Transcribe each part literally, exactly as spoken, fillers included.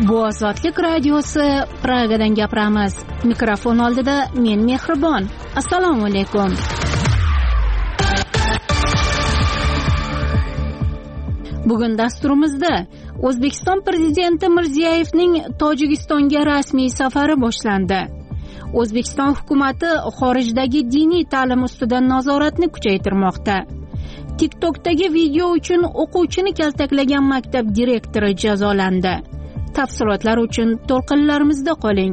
Bu Ozodlik radiosi, Pragadan gapiramiz. Mikrofon oldida men Mehribon. Assalomu alaykum. Bugun dasturimizda O'zbekiston prezidenti Mirziyoyevning Tojikistonga rasmiy safari boshlandi. O'zbekiston hukumatı xorijdagi diniy ta'lim ustidan nazoratni kuchaytirmoqda. TikTokdagi video uchun o'quvchini kaltaklagan maktab direktori jazolandi. Tafsilotlar uchun to'lqinlarimizda qoling.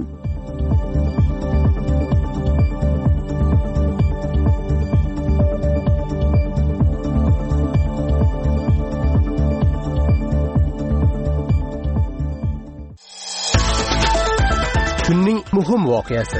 Kunning muhim voqeasi.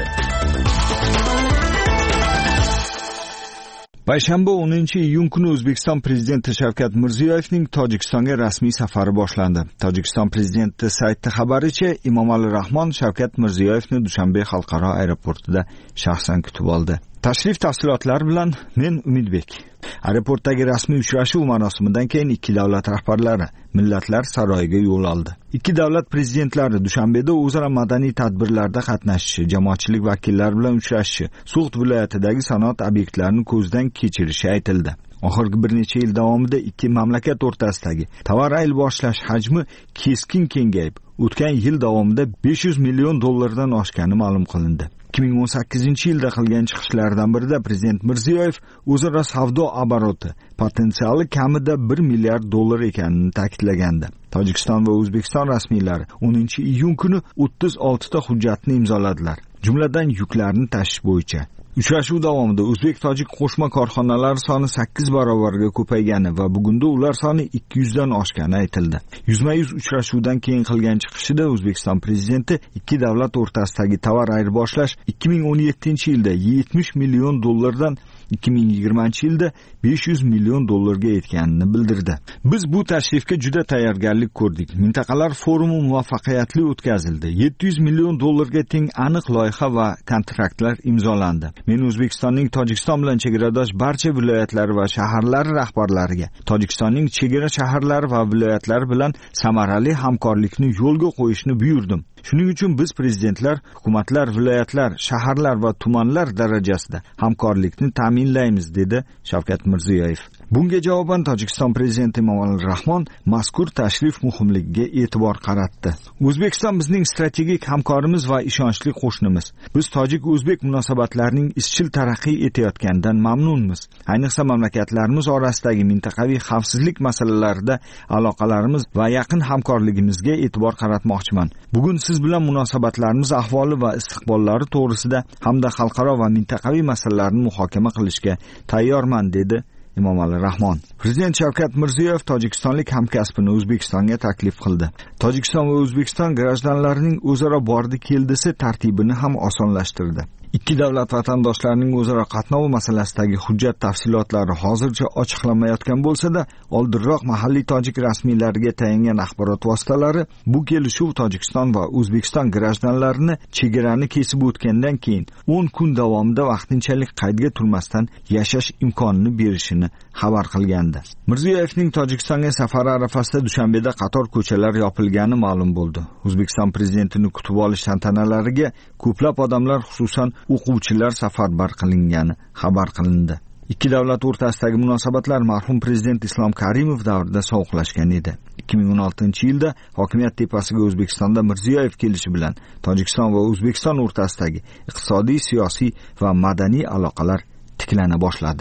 Payshanba o'ninchi iyun kuni O'zbekiston prezidenti Shavkat Mirziyoyevning Tojikistonga rasmiy safari boshlandi. Tojikiston prezidenti sayti xabaricha, Emomali Rahmon Shavkat Mirziyoyevni Dushanbe xalqaro aeroportida shaxsan kutib oldi. Tashrif tafsilotlari bilan men Umidbek. Aeroportdagi rasmiy uchrashuv marosimidan keyin ikki davlat rahbarlari Millatlar saroyiga yo'l oldi. Ikki davlat prezidentlari Dushanbeda o'zaro madaniy tadbirlarda qatnashishi, jamoatchilik vakillari bilan uchrashishi, Sug'd viloyatidagi sanoat obyektlarini ko'zdan kechirishi aytildi. Oxirgi bir necha yil davomida ikki mamlakat o'rtasidagi tovar ayirboshlash hajmi keskin kengayib, o'tgan yil davomida besh yuz million dollardan oshgani ma'lum qilindi. ikki ming o'n sakkizinchi yilda qilgan chiqishlaridan birida prezident Mirziyoyev o'zaro savdo oboroti potensiali kamida bir milliard dollar ekanini ta'kidlagandi. Tojikiston va O'zbekiston rasmiylari o'ninchi iyun kuni o'ttiz oltita hujjatni imzoladilar, jumladan yuklarni tashish bo'yicha. Uchrashuv davomida o'zbek-tojik qo'shma korxonalar soni sakkiz barobarga ko'paygani va bugunda ular soni ikki yuz dan oshgani aytildi. Yuzma-yuz uchrashuvdan keyin qilgan chiqishida O'zbekiston prezidenti ikki davlat o'rtasidagi tovar ayirboshlash ikki ming o'n yettinchi yilda yetmish million dollardan ikki ming yigirmanchi yilda besh yuz million dollarga yetganini bildirdi. Biz bu tashrifga juda tayyorgarlik ko'rdik. Mintaqalar forumi muvaffaqiyatli o'tkazildi. yetti yuz million dollarga teng aniq loyiha va kontraktlar imzolandi. Men O'zbekistonning Tojikiston bilan chegaradosh barcha viloyatlari va shaharlari rahbarlariga Tojikistonning chegara shaharlari va viloyatlari bilan samarali hamkorlikni yo'lga qo'yishni buyurdim. Shuning uchun biz prezidentlar, hukumatlar, viloyatlar, shaharlar va tumanlar darajasida hamkorlikni ta'minlaymiz, dedi Shavkat Mirziyoyev. Bunga javoban Tojikiston prezidenti Emomali Rahmon mazkur tashrif muhimligiga e'tibor qaratdi. O'zbekiston bizning strategik hamkorimiz va ishonchli qo'shnimiz. Biz tojik-o'zbek munosabatlarining izchil taraqqiy etayotganidan mamnunmiz. Ayniqsa mamlakatlarimiz orasidagi mintaqaviy xavfsizlik masalalarida aloqalarimiz va yaqin hamkorligimizga e'tibor qaratmoqchiman. Bugun siz bilan munosabatlarimiz ahvoli va istiqbollari to'g'risida hamda xalqaro va mintaqaviy masalalarni muhokama qilishga tayyorman, dedi Emomali Rahmon. Prezident Shavkat Mirziyoyev tojikistonlik hamkasbini O'zbekistonga taklif qildi. Tojikiston va O'zbekiston grajdanlarining o'zaro bordi-keldisi tartibini ham osonlashtirdi. Ikki davlat vatandoshlarining o'zaro qatnovi masalasidagi hujjat tafsilotlari hozircha ochiqlanmayotgan bo'lsa-da, oldinroq mahalliy tojik rasmiylariga tayangan axborot vositalari bu kelishuv Tojikiston va O'zbekiston grajdanlarini chegarani kesib o'tgandan keyin o'n kun davomida vaqtinchalik qaydga turmasdan yashash imkonini berishini xabar qilgandi. Mirziyoyevning Tojikistonga safari arafasida Dushanbeda qator ko'chalar yopilgani ma'lum bo'ldi. O'zbekiston prezidentini kutib olish tantanalariga ko'plab odamlar, xususan o'quvchilar safarbar qilingani xabar qilindi. Ikki davlat o'rtasidagi munosabatlar marhum prezident Islom Karimov davrida sovuqlashgan edi. ikki ming o'n oltinchi yilda hokimiyat tepasiga O'zbekistonda Mirziyoyev kelishi bilan Tojikiston va O'zbekiston o'rtasidagi iqtisodiy, siyosiy va madaniy aloqalar tiklana boshladi.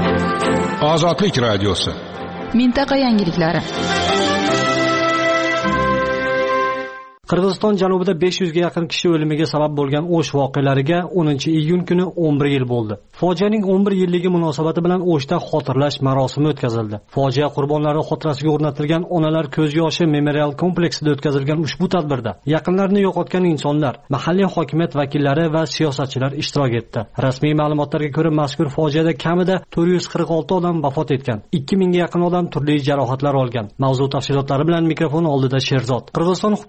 Ozodlik radiosi. Mintaqa yangiliklari. Qirg'iziston janubida besh yuzga yaqin kishi o'limiga sabab bo'lgan O'sh voqealariga o'ninchi iyun kuni o'n bir yil bo'ldi. Fojianing o'n bir yilligi munosabati bilan O'shda xotirlash marosimi o'tkazildi. Fojia qurbonlari xotirasiga o'rnatilgan Onalar ko'z yoshi memorial kompleksida o'tkazilgan ushbu tadbirda yaqinlarini yo'qotgan insonlar, mahalliy hokimiyat vakillari va siyosatchilar ishtirok etdi. Rasmiy ma'lumotlarga ko'ra, mazkur fojiada kamida to'rt yuz qirq olti odam vafot etgan, ikki mingga yaqin odam turli jarohatlar olgan. Mavzu tafsilotlari bilan mikrofon oldida Sherzod. Qirg'iziston hukumatining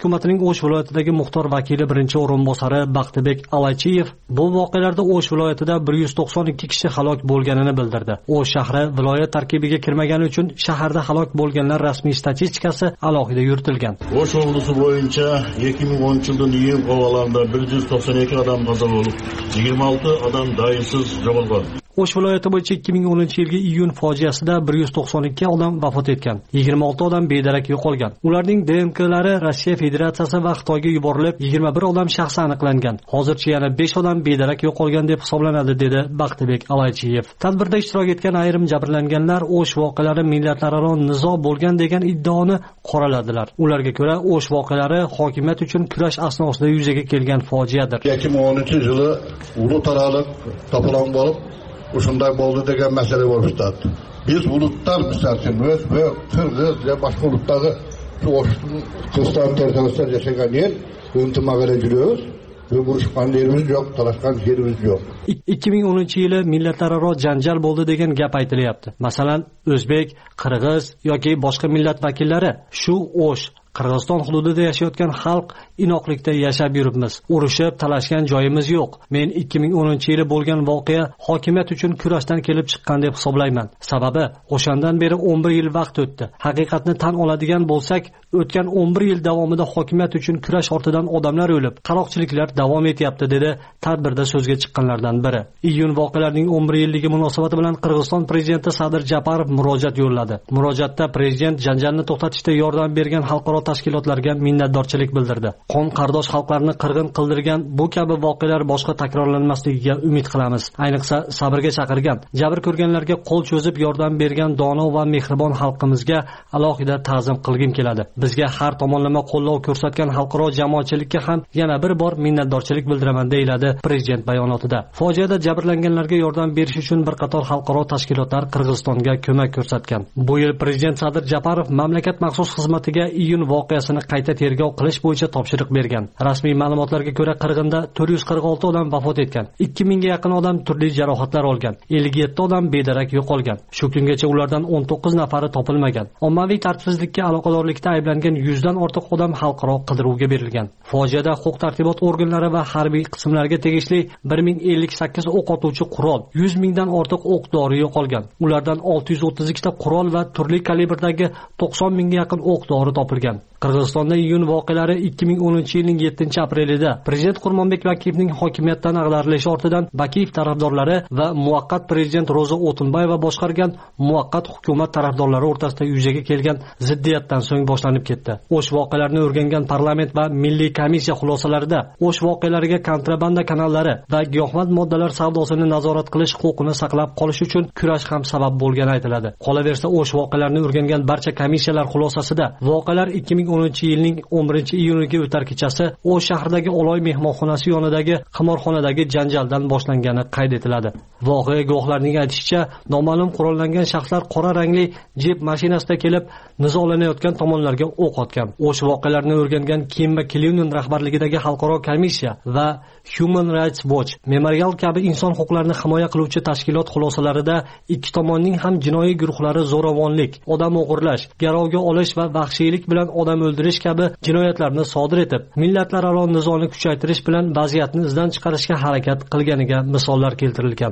O'sh viloyatidagi muxtor vakili birinchi o'rinbosari Baxtibek Alachiyev bu voqealarda O'sh viloyatida bir yuz to'qson ikki kishi halok bo'lganini bildirdi. O'sh shahri viloyat tarkibiga kirmagani uchun shaharda halok bo'lganlar rasmiy statistikasi alohida yuritilgan. O'sh oblasi bo'yicha ikki ming o'ninchi yilning iyun oyilarida bir yuz to'qson ikki odam qazo bo'lib, yigirma olti odam daimsiz yo'qolgan. O'sh viloyati bo'yicha ikki ming o'ninchi yilgi iyun fojiasida bir yuz to'qson ikki odam vafot etgan, yigirma olti odam bedarak yo'qolgan. Ularning D N Klari Rossiya Federatsiyasi va Xitoyga yuborilib, yigirma bir odam shaxsi aniqlangan. Hozircha yana besh odam bedarak yo'qolgan deb hisoblanadi, dedi Baxtibek Alachiyev. Tadbirda ishtirok etgan ayrim jabrlanganlar O'sh voqealari millatlararo nizo bo'lgan degan iddaoni qoraladilar. Ularga ko'ra, O'sh voqealari hokimiyat uchun kurash asnosida yuzaga kelgan fojiadir. ikki ming o'ninchi yili ulug' taraliq to'polon bo'lib shunday bo'ldi degan masala bo'lib chiqdi. Biz bulutlar misalkin ve ve Kırgız ve başka bulutları şu Kırgızistan teröristler yaşayan yer üntimagara yürüyoruz. Ve vuruşkan yerimiz yok, talaşkan yerimiz yok. ikki ming o'ninchi yili millatlararo janjal bo'ldi degan gap aytilyapti. Masalan, O'zbek, Qirg'iz yoki boshqa millat vakillari shu O'sh Qirg'iziston hududida yashayotgan xalq inoqlikda yashab yuribmiz. Urushib, talashgan joyimiz yo'q. Men ikki ming o'ninchi yili bo'lgan voqea hokimiyat uchun kurashdan kelib chiqqan deb hisoblayman. Sababi, o'shandan beri o'n bir yil vaqt o'tdi. Haqiqatni tan oladigan bo'lsak, o'tgan o'n bir yil davomida hokimiyat uchun kurash ortidan odamlar o'lib, qaroqchiliklar davom etyapti, dedi tadbirda so'zga chiqqanlardan biri. Iyun voqealarining o'n bir yilligi munosabati bilan Qirg'iziston prezidenti Sadir Japarov murojaat yo'lladi. Murojaatda prezident janjalni to'xtatishda yordam bergan xalqaro tashkilotlarga minnatdorchilik bildirdi. Qon qardosh xalqlarni qirg'in qildirgan bu kabi voqealar boshqa takrorlanmasligiga umid qilamiz. Ayniqsa sabrga chaqirgan, jabr ko'rganlarga qo'l cho'zib yordam bergan dono va mehribon xalqimizga alohida ta'zim qilgim keladi. Bizga har tomonlama qo'llov ko'rsatgan xalqaro jamoatchilikka ham yana bir bor minnatdorchilik bildiraman, deyiladi prezident bayonotida. Fojiada jabrlanganlarga yordam berish uchun bir qator xalqaro tashkilotlar Qirg'izistonga ko'mak ko'rsatgan. Bu yil prezident Sadir Japarov mamlakat maxsus xizmatiga iyun voqeasini qayta tergov qilish bo'yicha topshiriq bergan. Rasmiy ma'lumotlarga ko'ra Qirg'inda to'rt yuz qirq olti odam vafot etgan, ikki mingga yaqin odam turli jarohatlar olgan, ellik yetti odam bedarak yo'qolgan. Shu kungacha ulardan o'n to'qqiz nafari topilmagan. Ommaviy tartibsizlikka aloqadorlikda ayblangan yuzdan ortiq odam xalqaro qidiruvga berilgan. Fojiada huquq-tartibot organlari va harbiy qismlarga tegishli bir ming ellik sakkiz o'q otuvchi qurol, yuz mingdan ortiq o'q-dori yo'qolgan. Ulardan olti yuz o'ttiz ikkita qurol va turli kalibrdagi to'qson mingga yaqin o'q-dori topilgan. Qirg'izistonda iyun voqealari ikki ming o'ninchi yilning yettinchi aprelida prezident Qurmonbek Bakiyevning hokimiyatdan ag'darilishi ortidan Bakiyev tarafdorlari va muvaqqat prezident Ro'za O'tinbayeva boshqargan muvaqqat hukumat tarafdorlari o'rtasida yuzaga kelgan ziddiyatdan so'ng boshlanib ketdi. O'sh voqealarini o'rgangan parlament va milliy komissiya xulosalarida O'sh voqealariga kontrabanda kanallari va giyohvand moddalar savdosini nazorat qilish huquqini saqlab qolish uchun kurash ham sabab bo'lgani aytiladi. Qolaversa, O'sh voqealarini o'rgangan barcha komissiyalar xulosasida voqealar ikki ming o'ninchi yilning o'n birinchi iyuniga o'tar kechasi O'sh shahridagi Oloy mehmonxonasi yonidagi qimorxonadagi janjaldan boshlangani qayd etiladi. Voqea guvohlarining aytishicha, noma'lum qurollangan shaxslar qora rangli jip mashinasida kelib nizolanayotgan tomonlarga o'q otgan. O'sh voqealarini o'rgangan Kimba Kilinin rahbarligidagi xalqaro komissiya va Human Rights Watch Memorial kabi inson huquqlarini himoya qiluvchi tashkilot xulosalarida ikki tomonning ham jinoiy guruhlari zo'ravonlik, odam o'g'irlash, garovga olish va vahshiylik bilan odam o'ldirish kabi jinoyatlarni sodir etib, millatlararo nizoni kuchaytirish bilan vaziyatni izdan chiqarishga harakat qilganiga misollar keltirilgan.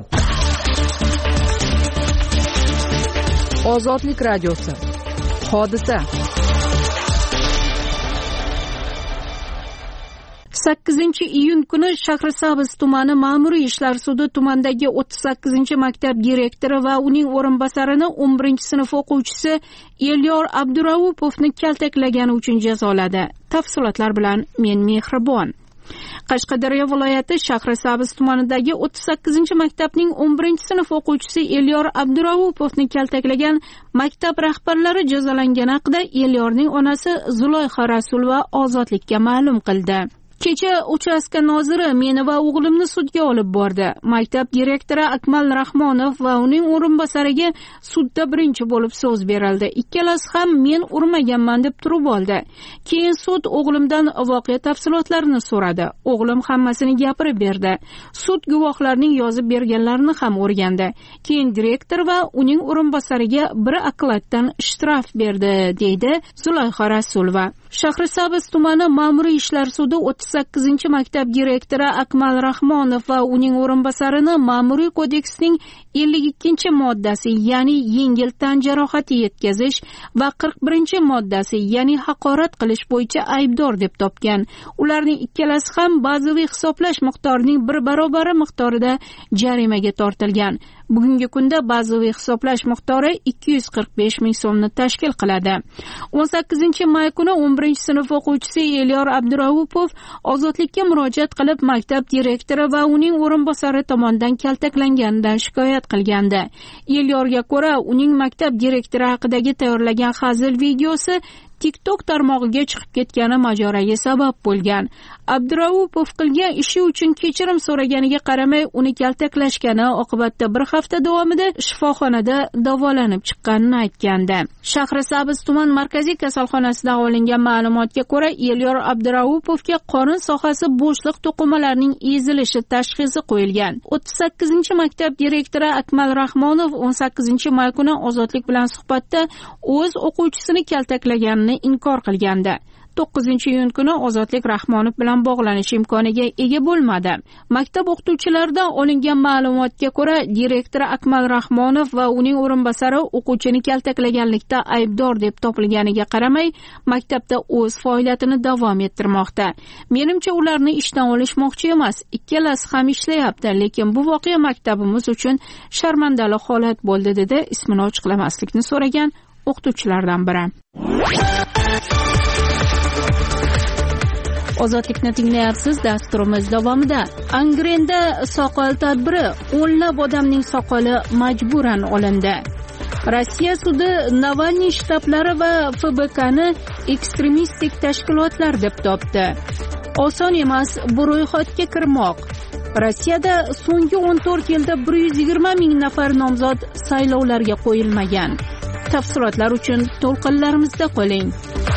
Ozodlik radiosi. Hodisa. sakkizinchi iyun kuni Shahrisabz tumani ma'muriy ishlar sudi tumandagi o'ttiz sakkizinchi maktab direktori va uning o'rinbosarini o'n birinchi sinf o'quvchisi Elyor Abduraupovni kaltaklagani uchun jazoladi. Tafsilotlar bilan men Mehribon. Qashqadaryo viloyati Shahrisabz tumanidagi o'ttiz sakkizinchi maktabning o'n birinchi sinf o'quvchisi Elyor Abduraupovni kaltaklagan maktab rahbarlari jazolangani haqida Elyorning onasi Zuloyxa Rasulova Ozodlikka ma'lum qildi. Kecha uchastka noziri meni va o'g'limni sudga olib bordi. Maktab direktori Akmal Rahmonov va uning o'rinbosariga sudda birinchi bo'lib so'z berildi. Ikkalasi ham men urmaganman deb turib oldi. Keyin sud o'g'limdan voqea tafsilotlarini so'radi. O'g'lim hammasini gapirib berdi. Sud guvohlarning yozib berganlarini ham o'rgandi. Keyin direktor va uning o'rinbosariga bir okladdan shtraf berdi, deydi Zulayxa Rasulova. Shahrisabz tumani ma'muriy ishlar sudi o'ttiz sakkizinchi maktab direktori Akmal Rahmonov va uning o'rinbosarini ma'muriy kodeksning ellik ikkinchi moddasi, ya'ni yengil tan jarohati yetkazish va qirq birinchi moddasi, ya'ni haqorat qilish bo'yicha aybdor deb topgan. Ularning ikkalasi ham bazaviy hisoblash miqdorining bir barobari miqdorida jarimaga tortilgan. Bugungi kunda bazaviy hisoblash miqdori ikki yuz qirq besh ming so'mni tashkil qiladi. o'n sakkizinchi may kuni o'n birinchi sinf o'quvchisi Elyor Abduraupov ozodlikka murojaat qilib maktab direktori va uning o'rinbosari tomonidan kaltaklanganidan shikoyat qilgandi. Elyorga ko'ra, uning maktab direktori haqidagi tayyorlagan hazil videosi TikTok tarmog'iga chiqib ketgani mojaroga sabab bo'lgan. Abduraupov qilgan ishi uchun kechirim so'raganiga qaramay, uni kaltaklashgani oqibatda bir hafta davomida shifoxonada davolanib chiqqanini aytgandi. Shahrisabz tuman markaziy kasalxonasidan olingan ma'lumotga ko'ra, Elyor Abduraupovga qorin sohasi bo'shliq to'qimalarining ezilishi tashxisi qo'yilgan. o'ttiz sakkizinchi maktab direktori Akmal Rahmonov o'n sakkizinchi may kuni Ozodlik bilan suhbatda o'z o'quvchisini kaltaklaganini inkor qilgandi. to'qqizinchi iyun kuni Ozodlik Rahmonov bilan bog'lanish imkoniga ega bo'lmadi. Maktab o'qituvchilaridan olingan ma'lumotga ko'ra, direktor Akmal Rahmonov va uning o'rinbosari o'quvchini kaltaklaganlikda aybdor deb topilganiga qaramay, maktabda o'z faoliyatini davom ettirmoqda. Menimcha ularni ishdan olishmoqchi emas, ikkalasi ham ishlayapti, lekin bu voqea maktabimiz uchun sharmandali holat bo'ldi, dedi ismini ochiqlamaslikni so'ragan o'qituvchilardan biri. Ozodlikni tinglayapsiz. Dasturimiz davomida Angrenda soqol tadbiri, o'nlab odamning soqoli majburan olindi. Rossiya sudi Navalniy shtablari va F B K'ni ekstremistik tashkilotlar deb topdi. Oson emas bu ro'yxatga kirmoq. Rossiyada so'nggi o'n to'rt yilda bir yuz yigirma ming nafar nomzod saylovlarga qo'yilmagan. Tafsilotlar uchun to'lqinlarimizda qoling.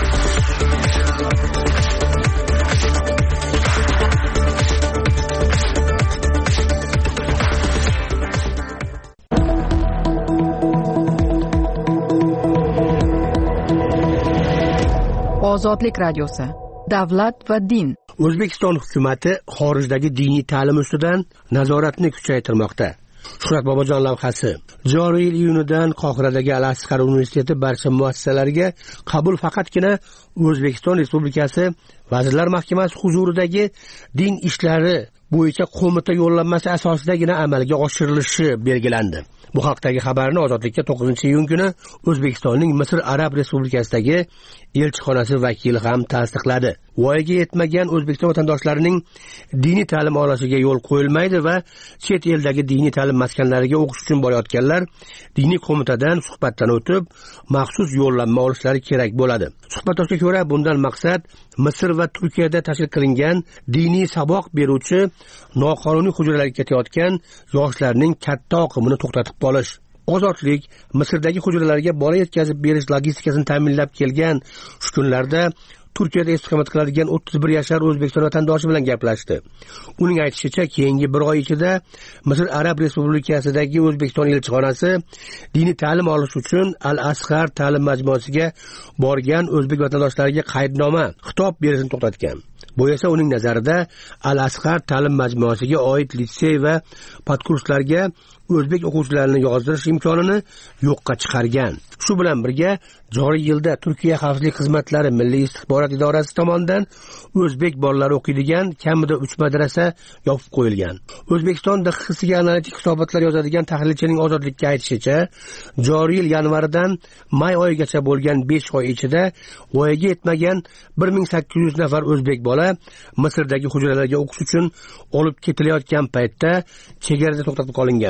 Ozodlik radiosi. Davlat va din. O'zbekiston hukumatı xorijdagi diniy ta'lim ustidan nazoratni kuchaytirmoqda. Shuhrat Bobojon lavhasi. Joriy yil iyunidan Qohiradagi Al-Asqar universiteti barcha muassasalariga qabul faqatgina O'zbekiston Respublikasi Vazirlar Mahkamasi huzuridagi din ishlari bo'yicha qo'mita yo'llanmasi asosidagina amalga oshirilishi belgilandi. Bu haqdagi xabarni Ozodlikka to'qqizinchi iyun kuni O'zbekistonning Misr Arab Respublikasidagi elchixonasi vakili ham tasdiqladi. Voyaga yetmagan O'zbekiston vatandoshlarining diniy ta'lim olishiga yo'l qo'yilmaydi va chet eldagi diniy ta'lim maskanlariga o'qish uchun borayotganlar diniy qo'mitadan suhbatdan o'tib, maxsus yo'llanma olishlari kerak bo'ladi. Suhbatdoshga ko'ra, bundan maqsad Misr va Turkiyada tashkil qilingan diniy saboq beruvchi noqonuniy hujralarga ketayotgan yoshlarning katta oqimini to'xtatib qolish. Ozodlik Misrdagi hujralarga bola yetkazib berish logistikasini ta'minlab kelgan shu kunlarda Turkiyada istiqomat qiladigan o'ttiz bir yashar O'zbekiston vatandoshi bilan gaplashdi. Uning aytishicha, keyingi bir oy ichida Misr Arab Respublikasidagi O'zbekiston elchixonasi diniy ta'lim olish uchun Al-Asqar ta'lim majmuasiga borgan o'zbek vatandoshlariga qaydnoma, xitob berishni to'xtatgan. Bu esa uning nazarida Al-Asqar ta'lim majmuasiga oid litsey va podkurslarga o'zbek o'quvchilarini yozdirish imkonini yo'qqa chiqargan. Shu bilan birga joriy yilda Turkiya xavfsizlik xizmatlari Milliy istixborot idorasi tomonidan o'zbek bolalari o'qiydigan kamida uch madrasa yopib qo'yilgan. O'zbekistonda hissiga analitik hisobotlar yozadigan tahlilchining Ozodlikka aytishicha, joriy yil yanvardan may oyigacha bo'lgan besh oy ichida voyaga yetmagan bir ming sakkiz yuz nafar o'zbek bola Misrdagi hujralarga o'qish uchun olib ketilayotgan paytda chegarada to'xtatib qolingan.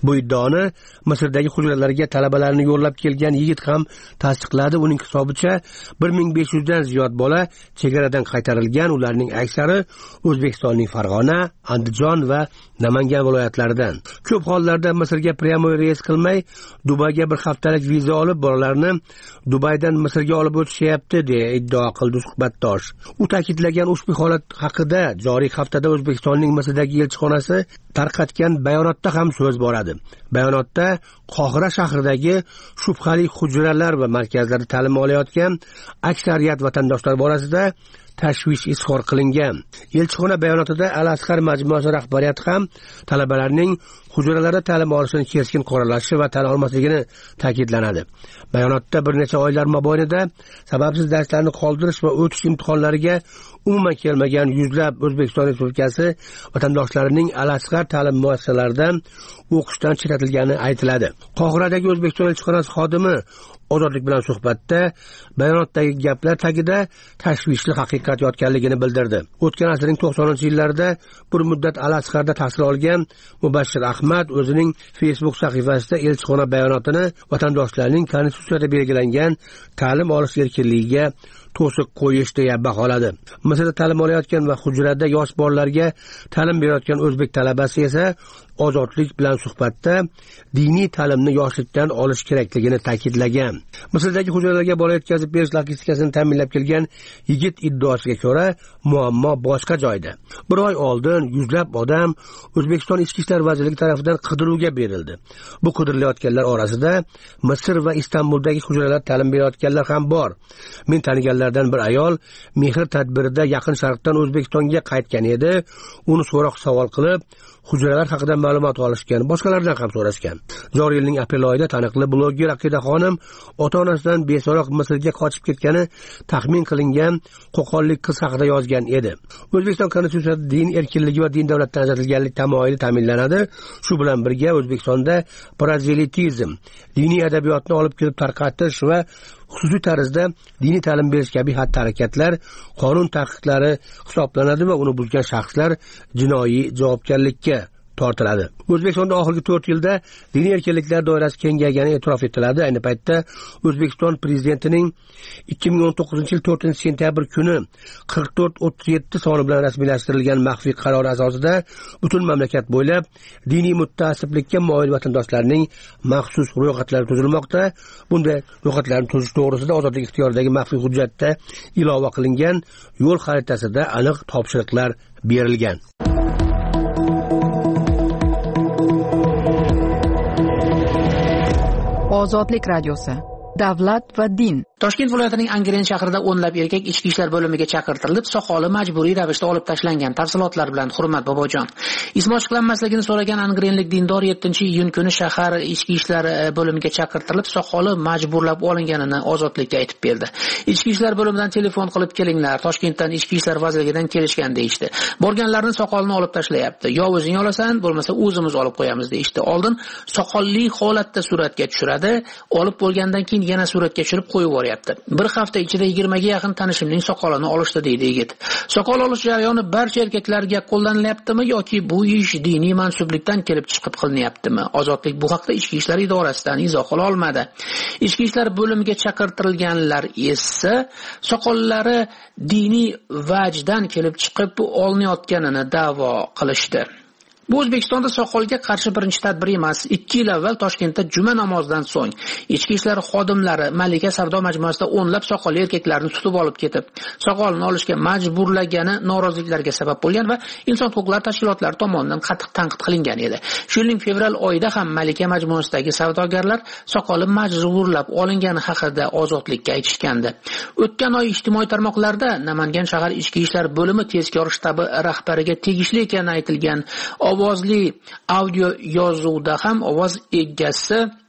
Bu iddaoni Misrdagi hujralarga talabalarni yo'llab kelgan yigit ham tasdiqladi. Uning hisobicha bir ming besh yuz dan ziyod bola chegaradan qaytarilgan. Ularning aksari O'zbekistonning Farg'ona, Andijon va Namangan viloyatlaridan. Ko'p hollarda Misrga pryamoy reys qilmay Dubayga bir haftalik viza olib bolalarni Dubaydan Misrga olib o'tishyapti deya iddao qildi suhbatdosh. U ta'kidlagan ushbu holat haqida joriy haftada O'zbekistonning Misrdagi elchixonasi tarqatgan bayonotda ham so'z boradi. Bayonotda Qohira shahridagi shubhali hujralar va markazlarda ta'lim olayotgan aksariyat vatandoshlar borasida tashvish izhor qilingan. Elchixona bayonotida Al-Asqar majmuasi rahbariyati ham talabalarning hujralarda ta'lim olishini keskin qoralashi va tan olmasligini ta'kidlanadi. Bayonotda bir necha oylar mobaynida sababsiz darslarni qoldirish va o'tish imtihonlariga umuman kelmagan yuzlab O'zbekiston Respublikasi vatandoshlarining Al-Asqar ta'lim muassasalaridan o'qishdan chetlatilgani aytiladi. Qohiradagi O'zbekiston elchixonasi xodimi Ozodlik bilan suhbatda bayonotdagi gaplar tagida tashvishli haqiqat yotganligini bildirdi. O'tgan asrning to'qsoninchi yillarida bir muddat Al-Asqarda tahsil olgan Mubashshir Ahmad o'zining Facebook sahifasida elchixona bayonotini vatandoshlarning Konstitutsiyada belgilangan ta'lim olish erkinligiga to'siq qo'yish deya baholadi. Misrda ta'lim olayotgan va hujrada yosh bolalarga ta'lim berayotgan o'zbek talabasi esa Ozodlik bilan suhbatda diniy ta'limni yoshlikdan olish kerakligini ta'kidlagan. Misrdagi hujralarga bola yetkazib berish logistikasini ta'minlab kelgan yigit iddaosiga ko'ra muammo boshqa joyda. Bir oy oldin yuzlab odam O'zbekiston Ichki ishlar vazirligi tomonidan qidiruvga berildi. Bu qidirilayotganlar orasida Misr va Istanbuldagi hujralar ta'lim berayotganlar ham bor. Men taniganlardan bir ayol mehr tadbirida Yaqin Sharqdan O'zbekistonga qaytgan edi. Uni so'roq savol qilib hujralar haqida ma'lumot olishgan, boshqalardan ham so'rashgan. Joriy yilning aprel oyida taniqli bloger Aqida xonim ota-onasidan beso'roq Misrga qochib ketgani taxmin qilingan qo'qonlik qiz haqida yozgan edi. O'zbekiston Konstitutsiyasida din erkinligi va din davlatdan ajratilganlik tamoyili ta'minlanadi. Shu bilan birga O'zbekistonda parazelitizm, diniy adabiyotni olib kelib tarqatish va xususiy tarzda diniy ta'lim berish kabi xatti-harakatlar qonun taqiqlari hisoblanadi va uni buzgan shaxslar jinoiy javobgarlikka tortiladi. O'zbekistonda oxirgi to'rt yilda diniy erkinliklar doirasi kengaygani e'tirof etiladi. Ayni paytda O'zbekiston prezidentining ikki ming o'n to'qqizinchi yil to'rtinchi sentyabr kuni qirq to'rt o'ttiz yetti soni bilan rasmiylashtirilgan maxfiy qaror asosida butun mamlakat bo'ylab diniy mutaassiblikka moyil vatandoshlarning maxsus ro'yxatlari tuzilmoqda. Bunday ro'yxatlarni tuzish to'g'risida Ozodlik ixtiyoridagi maxfiy hujjatda ilova qilingan yo'l xaritasida aniq topshiriqlar berilgan. Ozodlik radiosi. Davlat va din. Toshkent viloyatining Angren shahrida o'nlab erkak ichki ishlar bo'limiga chaqirtirilib, soqoli majburiy ravishda olib tashlangan. Tafsilotlar bilan Hurmat Bobojon. Ismi ochiqlanmasligini so'ragan angrenlik dindor yettinchi iyun kuni shahar ichki ishlar bo'limiga chaqirtirilib, soqoli majburlab olinganini Ozodlikka aytib berdi. Ichki ishlar bo'limidan telefon qilib kelinglar, Toshkentdan ichki ishlar vazirligidan kelishgan deyishdi. Borganlarni soqolni olib tashlayapti. Yo o'zing olasan, bo'lmasa o'zimiz olib qo'yamiz deyishdi. Oldin soqolli holatda suratga tushiradi, olib bo'lgandan keyin yana suratga tushirib qo'yib yuboryapti. Bir hafta ichida yigirmaga yaqin tanishimning soqolini olishdi deydi yigit. Soqol olish jarayoni barcha erkaklarga qo'llanilyaptimi yoki bu ish diniy mansublikdan kelib chiqib qilinyaptimi? Ozodlik bu haqda Ichki ishlar idorasidan izoh ola olmadi. Ichki ishlar bo'limiga chaqirtirilganlar esa soqollari diniy vajdan kelib chiqib olinayotganini da'vo qilishdi. Bu O'zbekistonda soqolga qarshi birinchi tadbir emas. ikki yil avval Toshkentda juma namozidan so'ng ichki ishlar xodimlari Malika savdo majmuasida o'nlab soqolli erkaklarni tutib olib ketib, soqolini olishga majburlagani noroziliklarga sabab bo'lgan va inson huquqlari tashkilotlari tomonidan qattiq tanqid qilingan edi. Shu yilning fevral oyida ham Malika majmuasidagi savdogarlar soqoli majburlab olingani haqida Ozodlikka aytishgandi. O'tgan oy ijtimoiy tarmoqlarda Namangan shahar ichki ishlar bo'limi tezkor shtabi rahbariga tegishli ekani aytilgan ovozli audio yozuvda ham ovoz egasi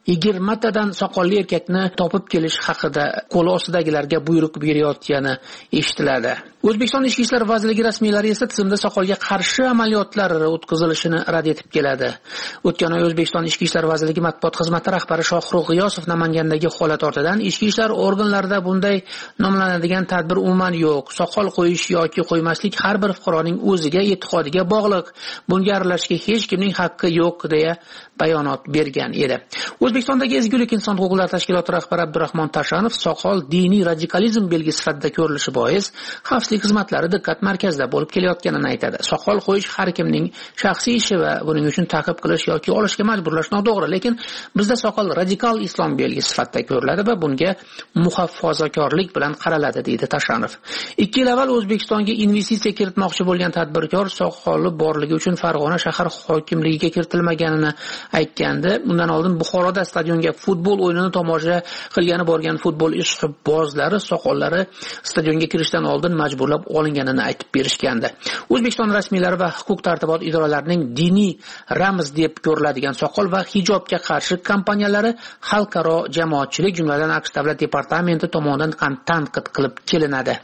yigirmatadan soqolli erkakni topib kelish haqida qo'l ostidagilarga buyruq berayotgani eshitiladi. O'zbekiston Ichki ishlar vazirligi rasmiylari esa tizimda soqolga qarshi amaliyotlar o'tkazilishini rad etib keladi. O'tgan oy O'zbekiston Ichki ishlar vazirligi matbuot xizmati rahbari Shohruh G'iyosov Namangandagi holat ortidan ichki ishlar organlarida bunday nomlanadigan tadbir umuman yo'q. Soqol qo'yish yoki qo'ymaslik har bir fuqaroning o'ziga, e'tiqodiga bog'liq. Bunga aralashishga hech kimning haqqi yo'q deya bayonot bergan edi. O'zbekistondagi Ezgulik inson huquqlari tashkiloti rahbari Abdurahmon Tashanov soqol diniy radikalizm belgisi sifatida ko'rilishi bois xavfsizlik xizmatlari diqqat markazida bo'lib kelayotganini aytadi. Soqol qo'yish har kimning shaxsiy ishi va buning uchun ta'qib qilish yoki olishga majburlash noto'g'ri, lekin bizda soqol radikal islom belgisi sifatida ko'riladi va bunga muhofazakorlik bilan qaraladi, deydi Tashanov. ikki yil avval O'zbekistonga investitsiya kiritmoqchi bo'lgan tadbirkor soqoli borligi uchun Farg'ona shahar hokimligiga kiritilmaganini aytgandi. Undan oldin Buxoroda stadionga futbol o'yinini tomosha qilgani borgan futbol ishqibozlari soqollari stadionga kirishdan oldin majburlab olinganini aytib berishgandi. O'zbekiston rasmiylari va huquq tartibot idoralarining diniy ramz deb ko'riladigan soqol va hijobga qarshi kampaniyalari xalqaro jamoatchilik, jumladan AQSh davlat departamenti tomonidan ham tanqid qilib kelinadi.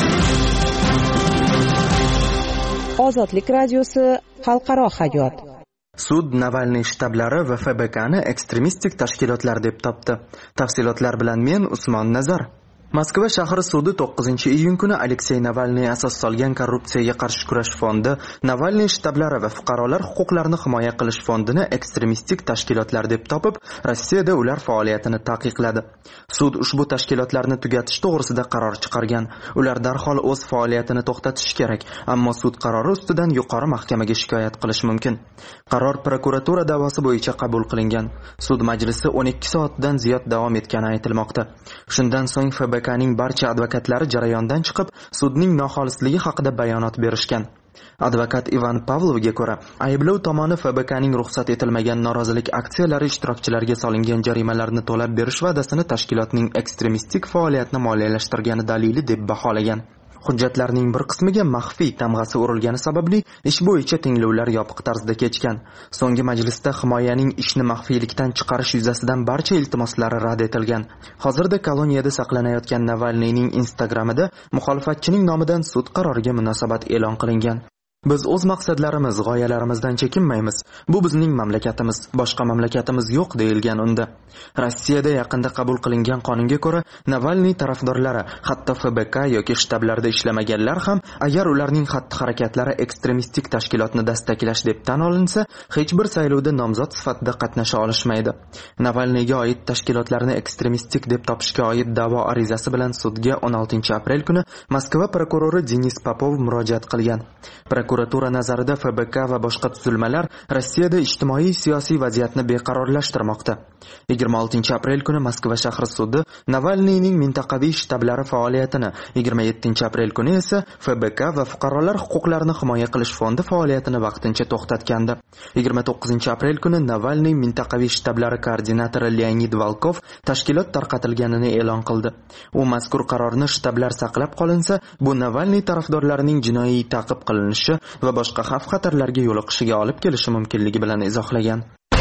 Ozodlik radiosi xalqaro hayot. Sud Navalniy shtablari va F B K'ni ekstremistik tashkilotlar deb topdi. Tafsilotlar bilan men Usmon Nazar. Moskva shahri sudi to'qqizinchi iyun kuni Aleksey Navalniy asos solgan korrupsiyaga qarshi kurash fondi Navalniy shtablari va fuqarolar huquqlarini himoya qilish fondini ekstremistik tashkilotlar deb topib, Rossiyada ular faoliyatini taqiqladi. Sud ushbu tashkilotlarni tugatish to'g'risida qaror chiqargan. Ular darhol o'z faoliyatini to'xtatishi kerak, ammo sud qarori ustidan yuqori mahkamaga shikoyat qilish mumkin. Qaror prokuratura da'vosi bo'yicha qabul qilingan. Sud majlisi o'n ikki soatdan ziyod davom etgani aytilmoqda. Shundan so'ng F B K'ning barcha advokatlari jarayondan chiqib, sudning noxolisligi haqida bayonot berishgan. Advokat Ivan Pavlovga ko'ra, ayblov tomoni F B K'ning ruxsat etilmagan norozilik aksiyalari ishtirokchilariga solingan jarimalarni to'lab berish va'dasini tashkilotning ekstremistik faoliyatni moliyalashtirgani dalili deb baholagan. Hujjatlarning bir qismiga maxfiy tamg'asi urilgani sababli ish bo'yicha tinglovlar yopiq tarzda kechgan. So'nggi majlisda himoyaning ishni maxfiylikdan chiqarish yuzasidan barcha iltimoslari rad etilgan. Hozirda koloniyada saqlanayotgan Navalniyning Instagramida muxolifatchining nomidan sud qaroriga munosabat e'lon qilingan. Biz o'z maqsadlarimiz, g'oyalarimizdan chekinmaymiz. Bu bizning mamlakatimiz, boshqa mamlakatimiz yo'q deyilgan unda. Rossiyada yaqinda qabul qilingan qonunga ko'ra, Navalniy tarafdorlari, hatto F B K yoki shtablarda ishlamaganlar ham agar ularning xatti-harakatlari ekstremistik tashkilotni dastaklash deb tan olinsa, hech bir saylovda nomzod sifatida qatnasha olishmaydi. Navalniyga oid tashkilotlarni ekstremistik deb topishga oid da'vo arizasi bilan sudga o'n oltinchi aprel kuni Moskva prokurori Denis Popov murojaat qilgan. Prokuratura nazarida F B K va boshqa tuzilmalar Rossiyada ijtimoiy-siyosiy vaziyatni beqarorlashtirmoqda. yigirma oltinchi aprel kuni Moskva shahri sudi Navalniyning mintaqaviy shtablari faoliyatini, yigirma yettinchi aprel kuni esa F B K va fuqarolar huquqlarini himoya qilish fondi faoliyatini vaqtincha to'xtatgandi. yigirma to'qqizinchi aprel kuni Navalniy mintaqaviy shtablari koordinatori Leonid Volkov tashkilot tarqatilganini e'lon qildi. U mazkur qarorni shtablar saqlab qolinsa, bu Navalniy tarafdorlarining jinoiy ta'qib qilinishi va boshqa xavf-xatarlarga yo'liqishiga olib kelishi mumkinligi bilan izohlagan.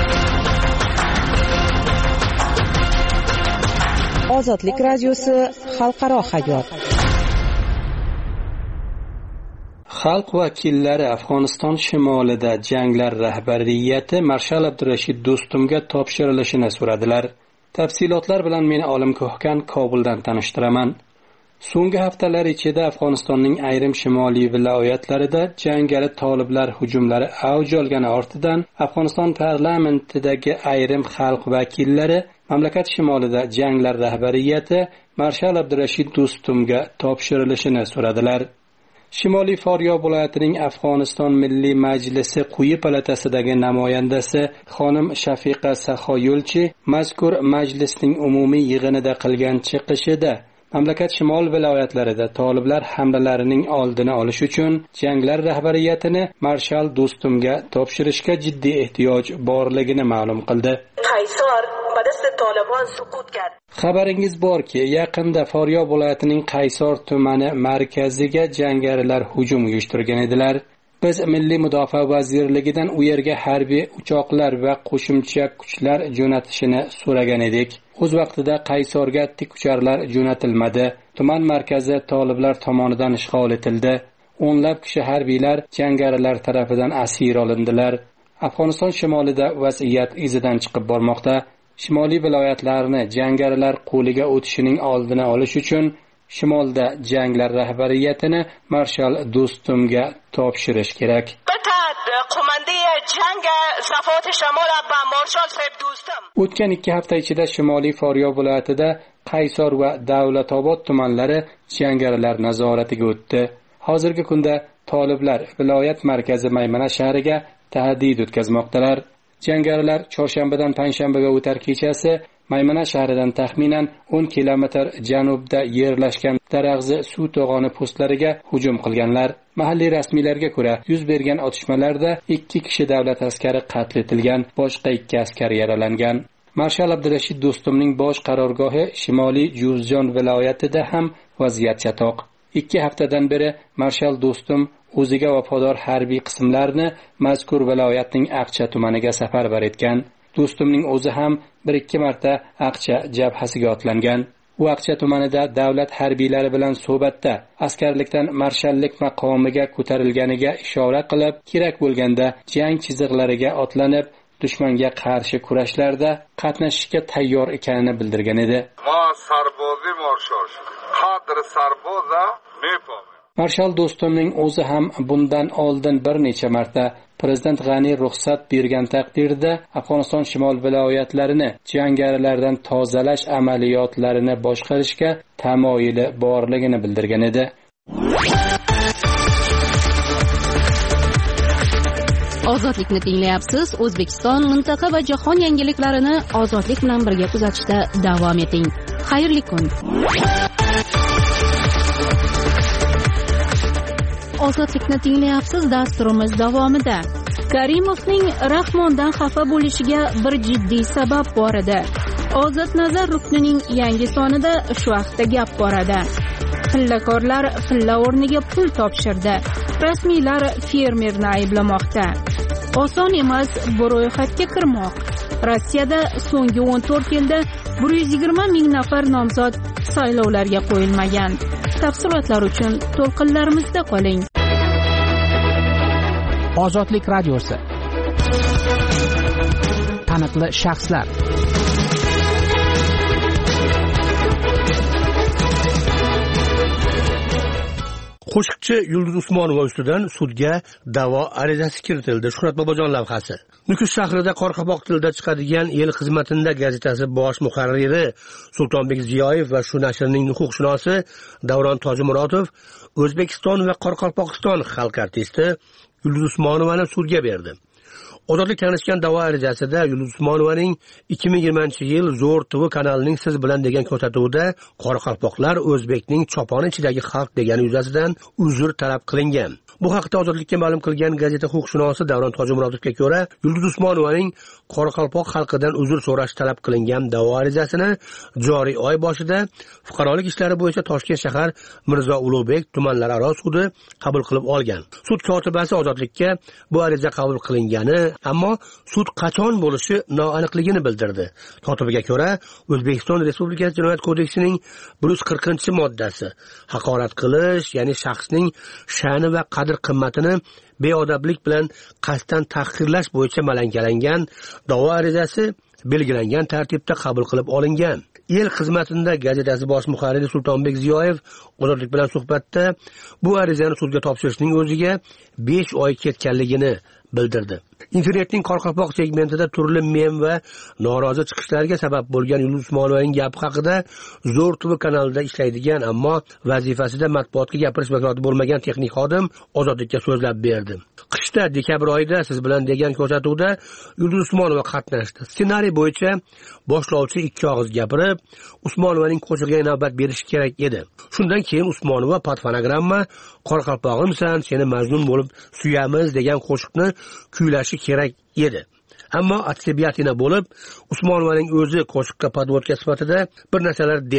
Ozodlik radiosi xalqaro hayot. Xalq vakillari Afg'oniston shimolida janglar rahbariyati Marshal Abdurashid Do'stumga topshirilishini so'radilar. Tafsilotlar bilan meni Olim Ko'hkan Kobuldan tanishtiraman. So'nggi haftalar ichida Afg'onistonning ayrim shimoliy viloyatlarida jangari toliblar hujumlari avj olgani ortidan Afg'oniston parlamentidagi ayrim xalq vakillari mamlakat shimolida janglar rahbariyati Marshal Abdurashid Do'stumga topshirilishini so'radilar. Shimoliy Faryob viloyatining Afg'oniston Milliy Majlisi quyi palatasidagi namoyandasi xonim Shafiqa Saxoyulchi mazkur majlisning umumiy yig'inida qilgan chiqishida mamlakat shimol viloyatlarida toliblar hamlalarining oldini olish uchun janglar rahbariyatini Marshal Do'stumga topshirishga jiddiy ehtiyoj borligini ma'lum qildi. Qaysor badast Tolibon suqut qildi. Xabaringiz borki, yaqinda Faryob viloyatining Qaysor tumani markaziga jangarilar hujum uyushtirgan edilar. Biz Milliy Mudofaa vazirligidan u yerga harbiy uchoqlar va qo'shimcha kuchlar jo'natishini so'ragan edik. O'z vaqtida Qaysorga tik ucharlar jo'natilmadi. Tuman markazi toliblar tomonidan ishg'ol etildi. O'nlab kishi harbiylar jangarilar tarafidan asir olindilar. Afg'oniston shimolida vaziyat izidan chiqib bormoqda. Shimoliy viloyatlarni jangarilar qo'liga o'tishining oldini olish uchun shimolda janglar rahbariyatini marshal Do'stumga topshirish kerak. O'tgan ikki hafta ichida Shimoliy Faryob viloyatida Qaysor va Davlatobod tumanlari jangarilar nazoratiga o'tdi. Hozirgi kunda toliblar viloyat markazi Maymana shahriga tahdid o'tkazmoqdalar. Jangarilar chorshanbadan payshanbaga o'tar kechasi Maymana shahridan taxminan o'n kilometr janubda yerlashgan Darag'zi suv to'g'oni postlariga hujum qilganlar. Mahalliy rasmiylarga ko'ra, yuz bergan otishmalarda ikki kishi davlat askari qatl etilgan, boshqa ikki askar yaralangan. Marshal Abdurashid Do'stumning bosh qarorgohi Shimoliy Juzjon viloyatida ham vaziyat chatoq. ikki haftadan beri Marshal Do'stum o'ziga vafodor harbiy qismlarni mazkur viloyatning Aqcha tumaniga safarbar etgan. Do'stumning o'zi ham bir ikki marta Aqcha jabhasiga otlangan. U Aqcha tumanida davlat harbiylari bilan suhbatda askarlikdan marshallik maqomiga ko'tarilganiga ishora qilib, kerak bo'lganda jang chiziqlariga otlanib, dushmanga qarshi kurashlarda qatnashishga tayyor ekanini bildirgan edi. Marshal Do'stumning o'zi ham bundan oldin bir necha marta Prezident G'ani ruxsat bergan taqdirda Afg'oniston shimol viloyatlarini jangarilardan tozalash amaliyotlarini boshqarishga tamoyili borligini bildirgan edi. Ozodlikni tinglayapsiz. O'zbekiston mintaqa va jahon yangiliklarini ozodlik bilan birga kuzatishda davom eting. Xayrli kun. Ozodlikni tinglayapsiz dasturimiz davomida. Karimovning Rahmondan xafa bo'lishiga bir jiddiy sabab bor edi. Ozod nazar ruknining yangi sonida shu haqda gap boradi. Fillakorlar filla o'rniga pul topshirdi. Rasmiylar fermerni ayblamoqda. Oson emas bu ro'yxatga kirmoq. Rossiyada so'nggi o'n to'rt yilda bir yuz yigirma ming nafar nomzod saylovlarga qo'yilmagan. Tafsilotlar uchun to'lqinlarimizda qoling. Ozodlik radiosi. Taniqli shaxslar. Qo'shiqchi Yulduz Usmonova ustidan sudga da'vo arizasi kiritildi. Shuhrat Bobojon lavhasi. Nukus shahrida Qoraqalpoq tilida chiqadigan El xizmatida gazetasi bosh muharriri Sultonbek Ziyoyev va shu nashrning huquqshunosi Davron Tojimurodov O'zbekiston va Qoraqalpog'iston xalq artisti Yulduz Usmonovani sudga berdi. Ozodlik tanishgan da'vo arizasida Yulduz Usmonovaning ikki ming yigirmanchi yil Zo'r T V kanalining Siz bilan degan ko'rsatuvida Qoraqalpoqlar O'zbekning choponi ichidagi xalq degani yuzasidan uzr talab qilingan. Bu haqda Ozodlikka ma'lum qilgan gazeta huquqshunosi Davron Tojimurodovga ko'ra, Yulduz Usmonovaning Qoraqalpoq xalqidan uzr so'rash talab qilingan da'vo arizasini joriy oy boshida fuqarolik ishlari bo'yicha Toshkent shahar Mirzo Ulug'bek tumanlararo sudi qabul qilib olgan. Sud kotibasi Ozodlikka bu ariza qabul qilingani, ammo sud qachon bo'lishi noaniqligini bildirdi. Kotibiga ko'ra, O'zbekiston Respublikasi Jinoyat kodeksining bir yuz qirqinchi moddasi haqorat qilish, ya'ni shaxsning sha'ni va qadr qimmatini beodoblik bilan qasddan tahqirlash bo'yicha malangalangan da'vo arizasi belgilangan tartibda qabul qilib olingan. El xizmatida gazetasi bosh muharriri Sultonbek Ziyoyev Ozodlik bilan suhbatda bu arizani sudga topshirishning o'ziga besh oy ketganligini bildirdi. Internetning Qoraqalpoq segmentida turli mem va norozi chiqishlarga sabab bo'lgan Yulduz Usmonovaning gapi haqida Zo'r T V kanalida ishlaydigan, ammo vazifasida matbuotga gapirish vakolati bo'lmagan texnik xodim Ozodlikka so'zlab berdi. Qishda dekabr oyida Siz bilan degan ko'rsatuvda Yulduz Usmonova qatnashdi. Ssenariy bo'yicha boshlovchi ikki og'iz gapirib, Usmonovaning qo'shig'iga navbat berish kerak edi. Shundan keyin Usmonova patfonogramma Qoraqalpog'imsan, seni majnun bo'lib suyamiz degan qo'shiqni kuylashi kerak edi. Ammo aksiyatina bo'lib, Usmonovaning o'zi qo'shiqqa podvodka sifatida bir narsalar dedi.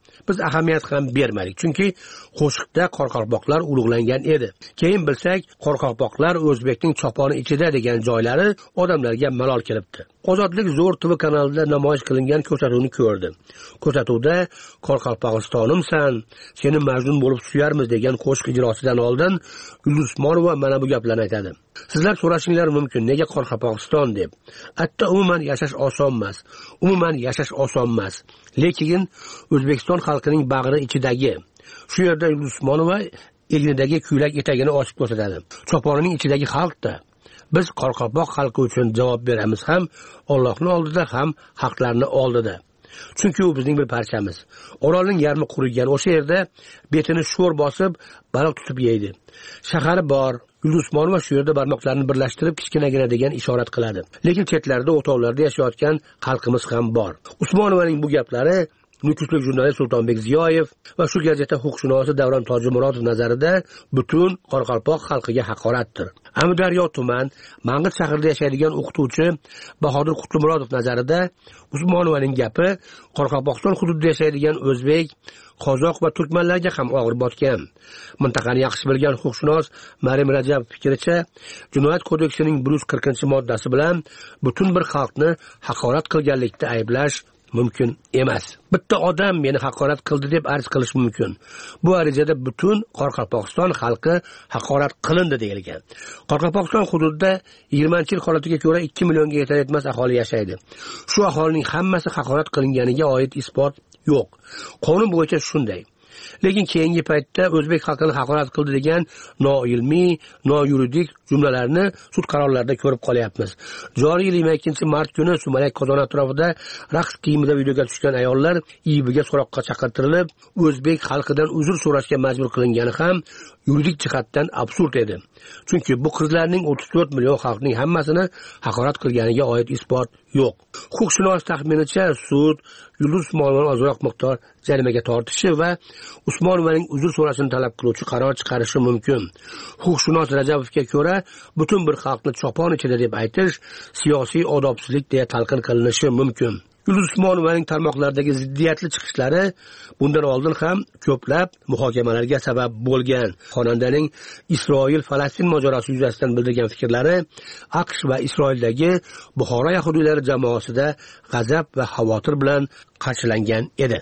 biz ahamiyat ham bermadik, chunki qo'shiqda qoraqalpoqlar ulug'langan edi. Keyin bilsak, qoraqalpoqlar O'zbekning choponi ichida degan joylari odamlarga malol kelibdi. Ozodlik zo'r T V kanalida namoyish qilingan ko'rsatuvni ko'rdim. Ko'rsatuvda Qoraqalpog'istonimsan, seni majnun bo'lib suyarmiz degan qo'shiq ijrosidan oldin Yulduz Usmonova mana bu gaplarni aytadi. Sizlar so'rashinglar mumkin, nega Qoraqalpog'iston deb? Hatto umuman yashash oson emas. Umuman yashash oson emas. Lekin O'zbekiston xalqining bag'ri ichidagi shu yerda Yulduz Usmonova egnidagi ko'ylak etagini ochib ko'rsatadi. Choponining ichidagi xalqda biz Qoraqalpoq xalqi uchun javob beramiz ham Allohning oldida ham xalqlarning oldida. Chunki u bizning bir parchamiz. Orolning yarmi qurigan o'sha yerda betini sho'r bosib baliq tutib yeydi. Shahari bor. Yulduz Usmonova shu yerda barmoqlarini birlashtirib kichkinagina degan ishorat qiladi. Lekin chetlarda, o'tovlarda yashayotgan xalqimiz ham bor. Usmonovaning bu gaplari nukusli jurnalist Sultonbek Ziyoyev va shu gazeta huquqshunosi Davron Tojimurodov nazarida butun Qoraqalpoq xalqiga haqoratdir. Amudaryo tuman Mang'it shahrida yashaydigan o'qituvchi Bahodir Qutlumurodov nazarida Usmonovaning gapi Qoraqalpog'iston hududida yashaydigan o'zbek, qozoq va turkmanlarga ham og'ir botgan. Mintaqani yaxshi bilgan huquqshunos Marim Rajab fikricha, Jinoyat kodeksining bir yuz qirqinchi moddasi bilan butun bir xalqni haqorat qilganlikda ayblash mumkin emas. Bitta odam meni haqorat qildi deb arz qilish mumkin. Bu arizada butun Qoraqalpog'iston xalqi haqorat qilindi deyilgan. Qoraqalpog'iston hududida yigirmanchi yil holatiga ko'ra ikki millionga yetmas aholi yashaydi. Shu aholining hammasi haqorat qilinganiga oid isbot yo'q. Qonun bo'yicha shunday. Lekin keyingi paytda o'zbek xalqini haqorat qildi degan noilmiy, noyuridik jumlalarni sud qarorlarida ko'rib qolyapmiz. Joriy yil yigirma ikkinchi mart kuni Sumalak qozon atrofida raqs kiyimida videoga tushgan ayollar I B ga so'roqqa chaqirtirilib, o'zbek xalqidan uzr so'rashga majbur qilingani ham yuridik jihatdan absurd edi. Chunki bu qizlarning o'ttiz to'rt million xalqning hammasini haqorat qilganiga oid isbot yo'q. Huquqshunos taxminicha sud Yulduz Usmonovani ozroq miqdor jarimaga tortishi va Usmonovaning uzr so'rashini talab qiluvchi qaror chiqarishi mumkin. Huquqshunos Rajabovga ko'ra, butun bir xalqni chopon ichida deb aytish siyosiy odobsizlik deya talqin qilinishi mumkin. Yulduz Usmonovaning tarmoqlardagi ziddiyatli chiqishlari bundan oldin ham ko'plab muhokamalarga sabab bo'lgan. Xonandaning Isroil-Falastin mojarosi yuzasidan bildirgan fikrlari AQSh va Isroildagi Buxoro yahudiylari jamoasida g'azab va xavotir bilan qarshilangan edi.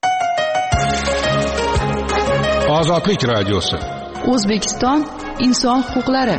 Ozodlik radiosi. O'zbekiston inson huquqlari.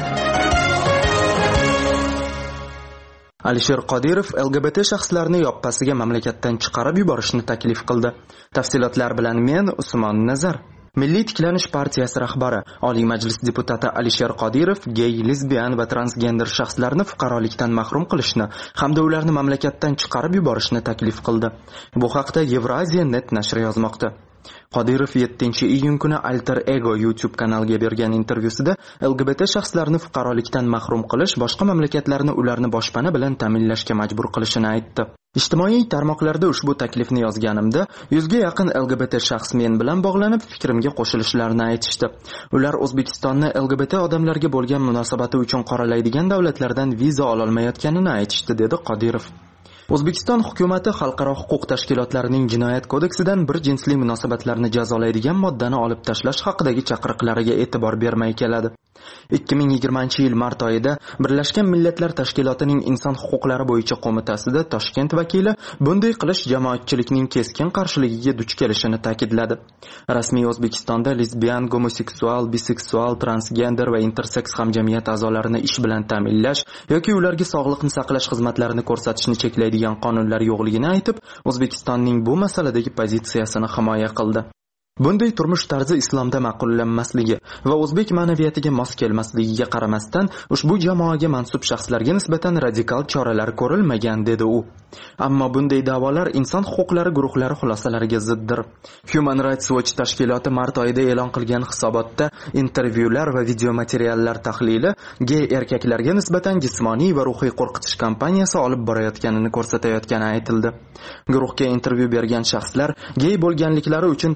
Alisher Qodirov L G B T shaxslarni yoppasiga mamlakatdan chiqarib yuborishni taklif qildi. Tafsilotlar bilan men Usmon Nazar. Milliy tiklanish partiyasi rahbari, Oliy Majlis deputati Alisher Qodirov gey, lesbian va transgender shaxslarni fuqarolikdan mahrum qilishni hamda ularni mamlakatdan chiqarib yuborishni taklif qildi. Bu haqda Eurasia net nashri yozmoqda. Qodirov yettinchi iyun kuni Alter Ego YouTube kanaliga bergan intervyusida L G B T shaxslarni fuqarolikdan mahrum qilish boshqa mamlakatlarni ularni boshpana bilan ta'minlashga majbur qilishini aytdi. Ijtimoiy tarmoqlarda ushbu taklifni yozganimda yuzga yaqin L G B T shaxs men bilan bog'lanib fikrimga qo'shilishlarini aytishdi. Ular O'zbekistonni L G B T odamlarga bo'lgan munosabati uchun qoralaydigan davlatlardan viza ola olmayotganini aytishdi, dedi Qodirov. O'zbekiston hukumatı xalqaro huquq tashkilotlarining jinoyat kodeksidan bir jinsli munosabatlarni jazolaydigan moddani olib tashlash haqidagi chaqiriqlariga e'tibor bermay keladi. ikki ming yigirmanchi yil mart oyida Birlashgan Millatlar Tashkilotining inson huquqlari bo'yicha qo'mitasida Toshkent vakili bunday qilish jamoatchilikning keskin qarshiligiga duch kelishini ta'kidladi. Rasmiy O'zbekistonda lesbian, gomoseksual, biseksual, transgender va interseks hamjamiyat a'zolarini ish bilan ta'minlash yoki ularga sog'liqni saqlash xizmatlarini ko'rsatishni cheklaydigan qonunlar yo'qligini aytib, O'zbekistonning bu masaladagi pozitsiyasini himoya qildi. Bunday turmush tarzi islomda ma'qullanmasligi va o'zbek ma'naviyatiga mos kelmasligiga qaramasdan ushbu jamoaga mansub shaxslarga nisbatan radikal choralar ko'rilmagan, dedi u. Ammo bunday da'volar inson huquqlari guruhlari xulosalariga ziddir. Human Rights Watch tashkiloti mart oyida e'lon qilgan hisobotda intervyular va video materiallar tahlili gey erkaklarga nisbatan jismoniy va ruhiy qo'rqitish kampaniyasi olib borayotganini ko'rsatayotgani aytildi. Guruhga intervyu bergan shaxslar gey bo'lganliklari uchun politsiya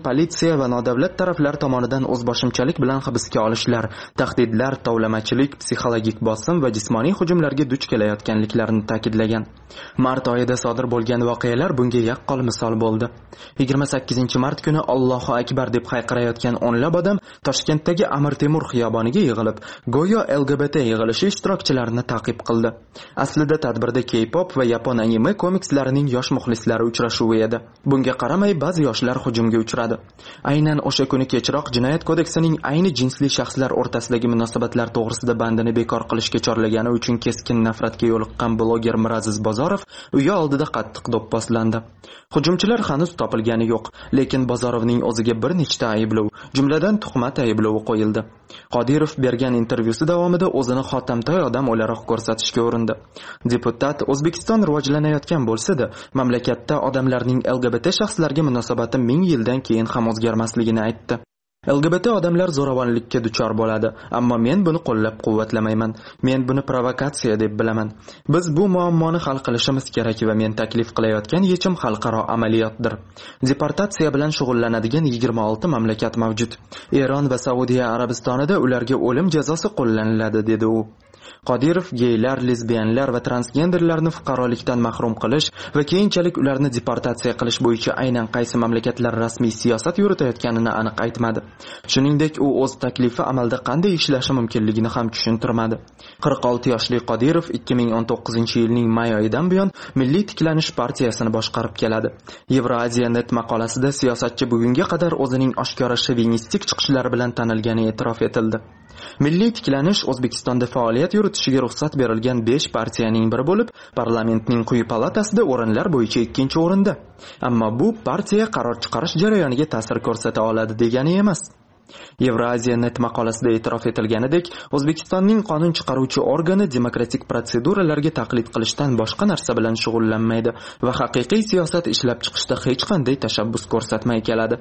politsiya va nodavlat taraflar tomonidan o'zboshimchalik bilan hibsga olishlar, tahdidlar, tovlamachilik, psixologik bosim va jismoniy hujumlarga duch kelayotganliklarini ta'kidlagan. Mart oyida sodir bo'lgan voqealar bunga yaqqol misol bo'ldi. yigirma sakkizinchi mart kuni Allohu akbar deb hayqirayotgan o'nlab odam Toshkentdagi Amir Temur xiyoboniga yig'ilib, go'yo L G B T yig'ilishi ishtirokchilarini ta'qib qildi. Aslida tadbirda K-pop va yapon anime komikslarining yosh muxlislari uchrashuvi edi. Bunga qaramay ba'zi yoshlar hujumga uchradi. Aynan o'sha kuni kechroq Jinoyat kodeksining ayni jinsli shaxslar o'rtasidagi munosabatlar to'g'risida bandini bekor qilishga chorlagani uchun keskin nafratga yo'liqqan bloger Miraziz Bozorov uyi oldida qattiq do'pposlandi. Hujumchilar hanuz topilgani yo'q, lekin Bozorovning o'ziga bir nechta ayblov, jumladan tuhmat ayblovi qo'yildi. Qodirov bergan intervyusi davomida o'zini xotamtoy odam o'laroq ko'rsatishga urindi. Deputat O'zbekiston rivojlanayotgan bo'lsa-da, mamlakatda odamlarning L G B T shaxslarga munosabati ming yildan keyin ham o'zgarmasligini aytdi. L G B T odamlar zo'ravonlikka duchor bo'ladi, ammo men buni qo'llab-quvvatlamayman. Men buni provokatsiya deb bilaman. Biz bu muammoni hal qilishimiz kerak va men taklif qilayotgan yechim xalqaro amaliyotdir. Deportatsiya bilan shug'ullanadigan yigirma olti mamlakat mavjud. Eron va Saudiya Arabistonida ularga o'lim jazosi qo'llaniladi, dedi u. Qodirov geylar, lesbiyanlar va transgenderlarni fuqarolikdan mahrum qilish va keyinchalik ularni deportatsiya qilish bo'yicha aynan qaysi mamlakatlar rasmiy siyosat yuritayotganini aniq aytmadi. Shuningdek, u o'z taklifi amalda qanday ishlashi mumkinligini ham tushuntirmadi. qirq olti yoshli Qodirov ikki ming o'n to'qqizinchi yilning may oyidan buyon Milliy tiklanish partiyasini boshqarib keladi. Eurasia net maqolasida siyosatchi bugunga qadar o'zining oshkora shovinistik chiqishlari bilan tanilgani e'tirof etildi. Milliy tiklanish O'zbekistonda faoliyat yuritishiga ruxsat berilgan besh partiyaning biri bo'lib, parlamentning quyi palatasida o'rinlar bo'yicha ikkinchi o'rinda. Ammo bu partiya qaror chiqarish jarayoniga ta'sir ko'rsata oladi degani emas. Eurasia net maqolasida e'tirof etilganidek, O'zbekistonning qonun chiqaruvchi organi demokratik protseduralarga taqlid qilishdan boshqa narsa bilan shug'ullanmaydi va haqiqiy siyosat ishlab chiqishda hech qanday tashabbus ko'rsatmay keladi.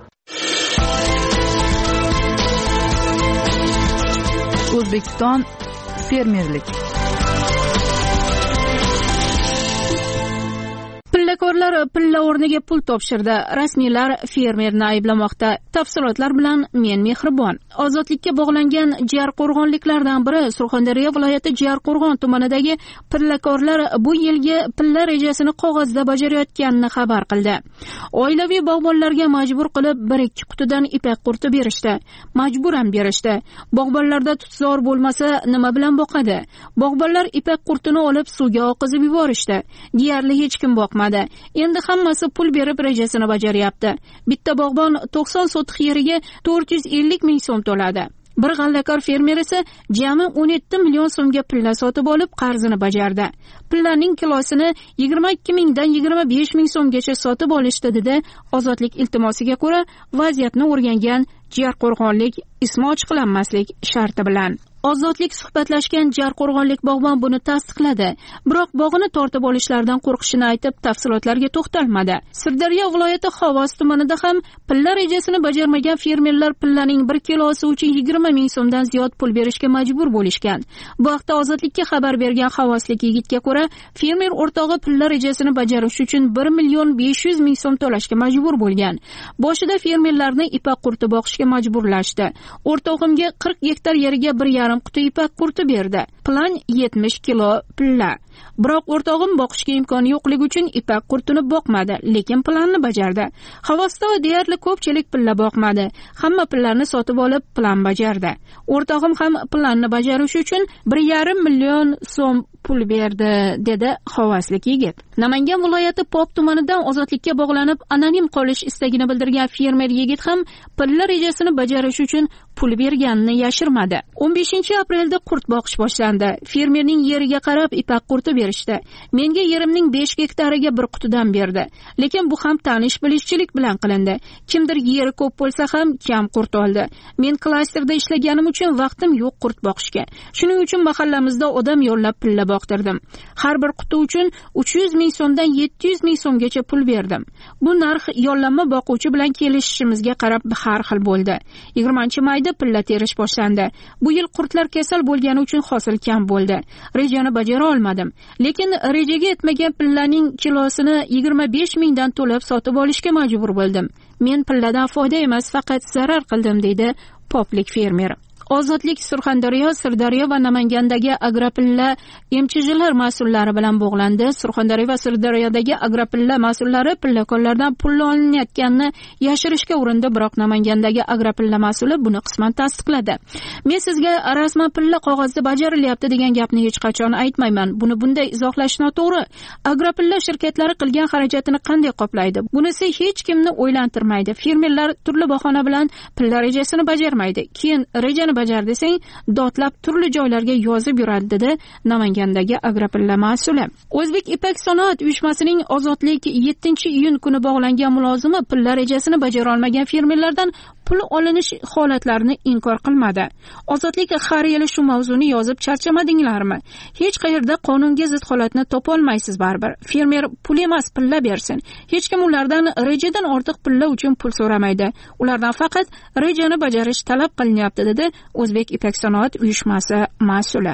O'zbekiston fermerlik. Pillakorlar pilla o'rniga pul topshirdi. Rasmiylar fermerni ayblamoqda. Tafsilotlar bilan men Mehribon. Ozodlikka bog'langan Jarqo'rg'onliklardan biri Surxondaryo viloyati Jarqo'rg'on tumanidagi pillakorlar bu yilgi pilla rejasini qog'ozda bajarayotganini xabar qildi. Oilaviy bog'bonlarga majbur qilib bir ikki qutidan ipak qurti berishdi. Majburan berishdi. Bog'bonlarda tutzor bo'lmasa nima bilan boqadi? Bog'bonlar ipak qurtini olib suvga oqizib yuborishdi. Deyarli hech kim boqmadi. Endi hammasi pul berib rejasini bajaryapti. Bitta bog'bon to'qson sotix yeriga to'rt yuz ellik ming so'm to'ladi. Bir g'allakor fermer esa jami o'n yetti million so'mga pilla sotib olib qarzini bajardi. Pillaning kilosini yigirma ikki mingdan yigirma besh ming so'mgacha sotib olishdi, dedi. Ozodlik iltimosiga ko'ra vaziyatni o'rgangan Jarqo'rg'onlik ismi ochiqlanmaslik sharti bilan. Ozodlik suhbatlashgan Jarqo'rg'onlik bog'bon buni tasdiqladi. Biroq bog'ini tortib olishlardan qo'rqishini aytib, tafsilotlarga to'xtalmadi. Sirdaryo viloyati Xovos tumanida ham pilla rejasini bajarmagan fermerlar pillaning bir kilosi uchun yigirma ming so'mdan ziyod pul berishga majbur bo'lishgan. Bu haqda Ozodlikka xabar bergan xovoslik yigitga ko'ra, fermer o'rtog'i pilla rejasini bajarish uchun bir million besh yuz ming so'm to'lashga majbur bo'lgan. Boshida fermerlarni ipak qurti boqishga majburlashdi. O'rtog'imga qirq gektar yeriga bir yarim quti ipak qurti berdi. Plan yetmish kilo pilla. Biroq o'rtog'im boqishga imkoni yo'qligi uchun ipak qurtini boqmadi, lekin planni bajardi. Xavosda deyarli ko'pchilik pilla boqmadi. Hamma pillarni sotib olib plan bajardi. O'rtog'im ham planni bajarish uchun bir yarim million so'm pul berdi, dedi xovoslik yigit. Namangan viloyati Pop tumanidan ozodlikka bog'lanib anonim qolish istagini bildirgan fermer yigit ham pilla rejasini bajarish uchun pul berganini yashirmadi. o'n beshinchi aprelda qurt boqish boshlandi. Fermerning yeriga qarab ipak qurti berishdi. Menga yerimning besh gektariga bir qutidan berdi. Lekin bu ham tanish bilishchilik bilan qilindi. Kimdir yeri ko'p bo'lsa ham kam qurt oldi. Men klasterda ishlaganim uchun vaqtim yo'q qurt boqishga. Shuning uchun mahallamizda odam yollab pilla boqtirdim. Har bir quti uchun uch yuz ming so'mdan yetti yuz ming so'mgacha pul berdim. Bu narx yollanma boquvchi bilan kelishishimizga qarab har xil bo'ldi. yigirmanchi mayda pilla terish boshlandi. Bu yil qurtlar kasal bo'lgani uchun hosil kam bo'ldi. Rejani bajara olmadim. lekin rejaga yetmagan pillaning kilosini yigirma besh mingdan to'lab sotib olishga majbur bo'ldim. Men pilladan foyda emas, faqat zarar qildim, deydi poplik fermer. Ozodlik Surxondaryo, Sirdaryo va Namangandagi agrapilla emchijilar mas'ullari bilan bog'landi. Surxondaryo va Sirdaryodagi agrapilla mas'ullari pillakonlardan pul olinayotganini yashirishga urindi, biroq Namangandagi agrapilla mas'uli buni qisman tasdiqladi. Men sizga rasman pilla qog'ozda bajarilyapti degan gapni hech qachon aytmayman. Buni bunday izohlash noto'g'ri. Agrapilla shirkatlari qilgan xarajatini qanday qoplaydi? Bunisi hech kimni o'ylantirmaydi. Fermerlar turli bahona bilan pilla rejasini bajarmaydi. Keyin rejani bajar desang, dotlab turli joylarga yozib yuradi, dedi Namangandagi agrapilla mas'uli. O'zbek Ipak sanoat uyushmasining Ozodlik yettinchi iyun kuni bog'langan mulozimi pilla rejasini bajara olmagan fermerlardan pul olinish holatlarini inkor qilmadi. Ozodlik har yili shu mavzuni yozib charchamadinglarmi? Hech qayerda qonunga zid holatni topa olmaysiz baribir. Fermer pul emas, pilla bersin. Hech kim ulardan rejadan ortiq pilla uchun pul so'ramaydi. Ulardan faqat rejani bajarish talab qilinyapti, dedi O'zbek Ipak sanoat uyushmasi mas'uli.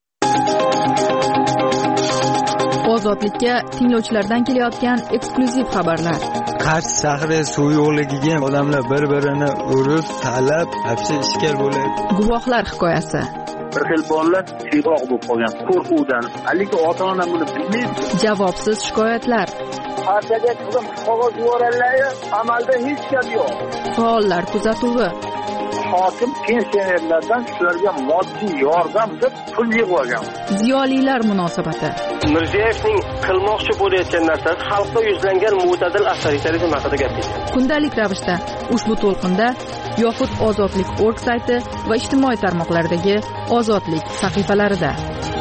Ozodlikka tinglovchilardan kelayotgan eksklyuziv xabarlar. Qarshi shahri suv yo'qligiga odamlar bir-birini urib, talab, hapsi ishkal bo'ladi. Guvohlar hikoyasi. Bir xil bolalar chiroq bo'lib qolgan qo'rquvdan. Haligi ota-ona buni bilmaydi. Javobsiz shikoyatlar. Partiyaga qizim qog'oz yuborganlar, amalda hech gap yo'q. Faollar kuzatuvi. Hokim pensionerlardan shularga moddiy yordam deb pul yig'ib olgan. Ziyolilar munosabati. Mirziyoyevning qilmoqchi bo'layotgan narsasi xalqqa yuzlangan mo'tadil avtoritarizm haqida gapirdi. Kundalik ravishda ushbu to'lqinda yoxud Ozodlik org sayti va ijtimoiy tarmoqlardagi Ozodlik sahifalarida.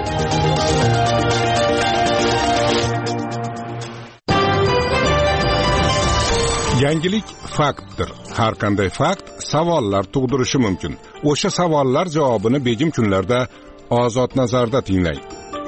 Yangilik faktdir. Har qanday fakt savollar tug'dirishi mumkin. O'sha savollar javobini begim kunlarda Ozod nazarda tinglang.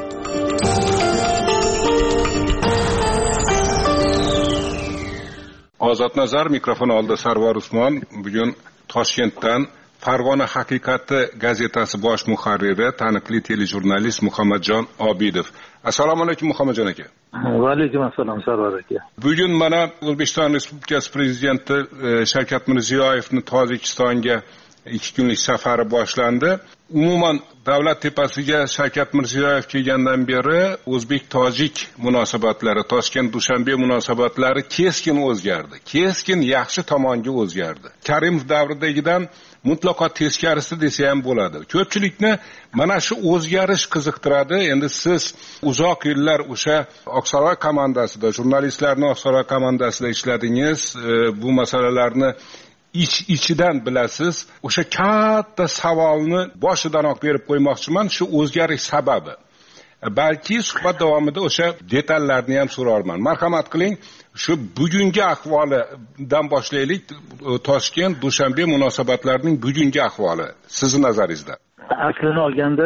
Ozod nazar mikrofon oldida Sarvar Usmon. Bugun Toshkentdan Farg'ona haqiqati gazetasi bosh muharriri, taniqli telejurnalist Muhammadjon Obidov. Assalomu alaykum Muhammadjon aka. Va alaykum assalom Sarvar aka. Bugun mana O'zbekiston Respublikasi prezidenti Shavkat Mirziyoyevning Tojikistonga ikki kunlik safari boshlandi. Umuman davlat tepasiga Shavkat Mirziyoyev kelgandan beri o'zbek-tojik munosabatlari, Toshkent-Dushanbe munosabatlari keskin o'zgardi. Keskin yaxshi tomonga o'zgardi. Karimov davridagidan mutlaqo teskarisi desa ham bo'ladi. Ko'pchilikni mana shu o'zgarish qiziqtiradi. Endi siz uzoq yillar o'sha Oqsaroy komandasida, jurnalistlarning Oqsaroy komandasida ishladingiz, bu masalalarni ich ichidan bilasiz. O'sha katta savolni boshidanoq berib qo'ymoqchiman, shu o'zgarish sababi. Balki suhbat davomida o'sha detallarni ham so'rarman. Marhamat qiling, shu bugungi ahvolidan boshlaylik. Toshkent Dushanbe munosabatlarining bugungi ahvoli sizning nazaringizda. Aslini olganda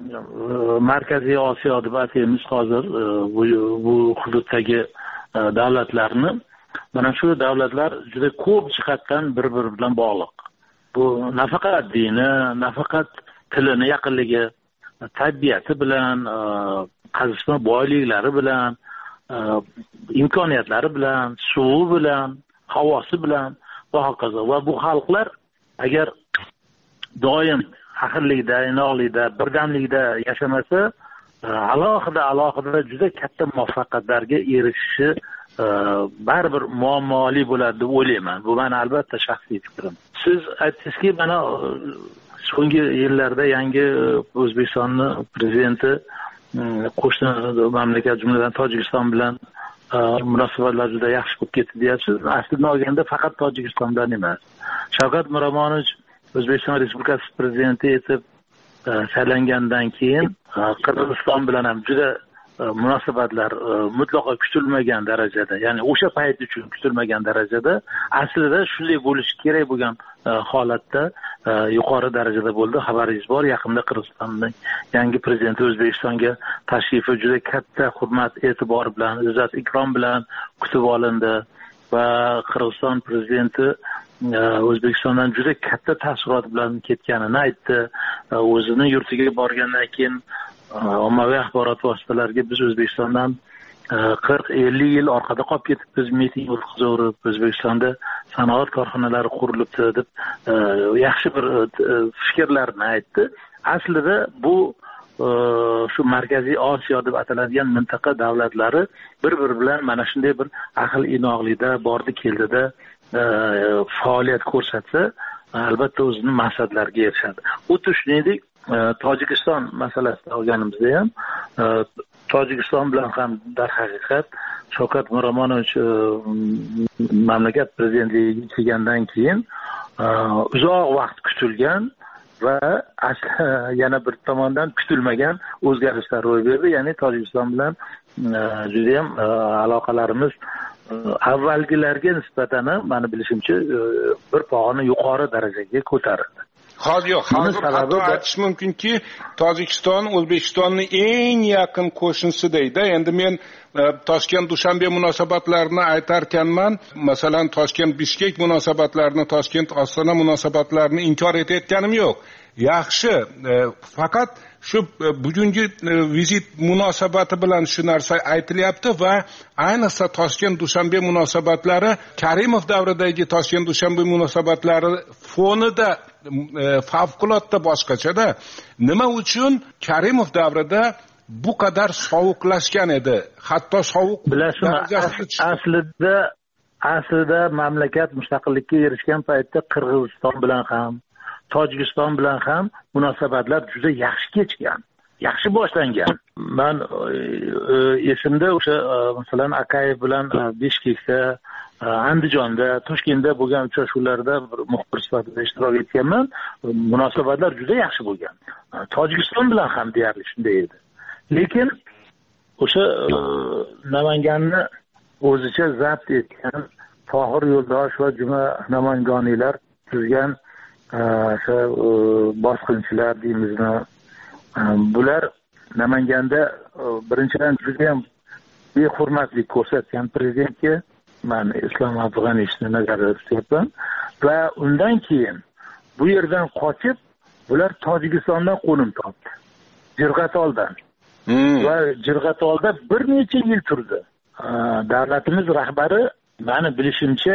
Markaziy Osiyo deb ataymiz hozir bu, bu hududdagi davlatlarni. Mana shu davlatlar juda ko'p jihatdan bir-biri bilan bog'liq. Bu nafaqat dini, nafaqat tilini yaqinligi, tabiati bilan, qazishma boyliklari bilan, imkoniyatlari bilan, suvi bilan, havosi bilan va hokazo. Va bu xalqlar agar doim haqirlikda, inoqlikda, birdamlikda yashamasa, alohida alohida juda katta muvaffaqiyatlarga erishishi baribir muammoli bo'ladi deb o'ylayman. Bu meni albatta shaxsiy fikrim. Siz aytdingizki, mana so'nggi yillarda yangi O'zbekistonning prezidenti qo'shni mamlakat, jumladan Tojikiston bilan munosabatlar juda yaxshi bo'lib ketdi deyapsiz. Aslida olganda faqat Tojikiston bilan emas. Shavkat Miromonovich O'zbekiston Respublikasi prezidenti etib saylangandan keyin Qirg'iziston bilan ham juda munosabatlar mutlaqo kutilmagan darajada, ya'ni o'sha payt uchun kutilmagan darajada aslida shunday bo'lishi kerak bo'lgan holatda yuqori darajada bo'ldi. Xabaringiz bor, yaqinda Qirg'izistonning yangi prezidenti O'zbekistonga tashrifi juda katta hurmat, e'tibor bilan, izzat ikrom bilan kutib olindi va Qirg'iziston prezidenti O'zbekistondan juda katta taassurot bilan ketganini aytdi. O'zining yurtiga borgandan keyin ommaviy axborot vositalariga biz O'zbekistondan qirq ellik yil orqada qolib ketibmiz, miting o'tkazaverib, O'zbekistonda sanoat korxonalari qurilibdi deb yaxshi bir fikrlarni aytdi. Aslida bu shu Markaziy Osiyo deb ataladigan mintaqa davlatlari bir-biri bilan mana shunday bir aql inoqlikda bordi keldida faoliyat ko'rsatsa, albatta o'zining maqsadlariga erishadi. Xuddi shuningdek Tojikiston masalasida olganimizda ham Tojikiston bilan ham darhaqiqat Shavkat Miromonovich mamlakat prezidentligiga kelgandan keyin uzoq vaqt kutilgan va yana bir tomondan kutilmagan o'zgarishlar ro'y berdi. Ya'ni Tojikiston bilan juda ham aloqalarimiz avvalgilarga nisbatan meni bilishimcha bir pog'ona yuqori darajaga ko'tarildi. Hozir yo'q, hozir hatto aytish mumkinki, Tojikiston O'zbekistonning eng yaqin qo'shnisi deydi. Endi men Toshkent Dushanbe munosabatlarini aytarkanman, masalan Toshkent Bishkek munosabatlarini, Toshkent Ostona munosabatlarini inkor etayotganim yo'q. Yaxshi, faqat shu bugungi vizit munosabati bilan shu narsa aytilyapti va ayniqsa Toshkent Dushanbe munosabatlari Karimov davridagi Toshkent Dushanbe munosabatlari fonida favqulodda boshqachada. Nima uchun Karimov davrida bu qadar sovuqlashgan edi? Hatto sovuq aslida aslida mamlakat mustaqillikka erishgan paytda Qirg'iziston bilan ham, Tojikiston bilan ham munosabatlar juda yaxshi kechgan, yaxshi boshlangan. Men esimda o'sha masalan Akayev bilan Bishkekda, Andijonda, Toshkentda bo'lgan uchrashuvlarda bir muxbir sifatida ishtirok etganman. Munosabatlar juda yaxshi bo'lgan. Tojikiston bilan ham deyarli shunday edi. Lekin o'sha Namanganni o'zicha zabt etgan Tohir Yo'ldosh va Juma Namangoniylar tuzgan o'sha bosqinchilar deymizmi, bular Namanganda birinchidan juda ham behurmatlik ko'rsatgan prezidentga men Islom Afg'onishni nazarda tutyapman va undan keyin bu yerdan qochib bular Tojikistondan qo'nim topdi. Jirg'atoldan. Va Jirg'atolda bir necha yil turdi. Davlatimiz rahbari meni bilishimcha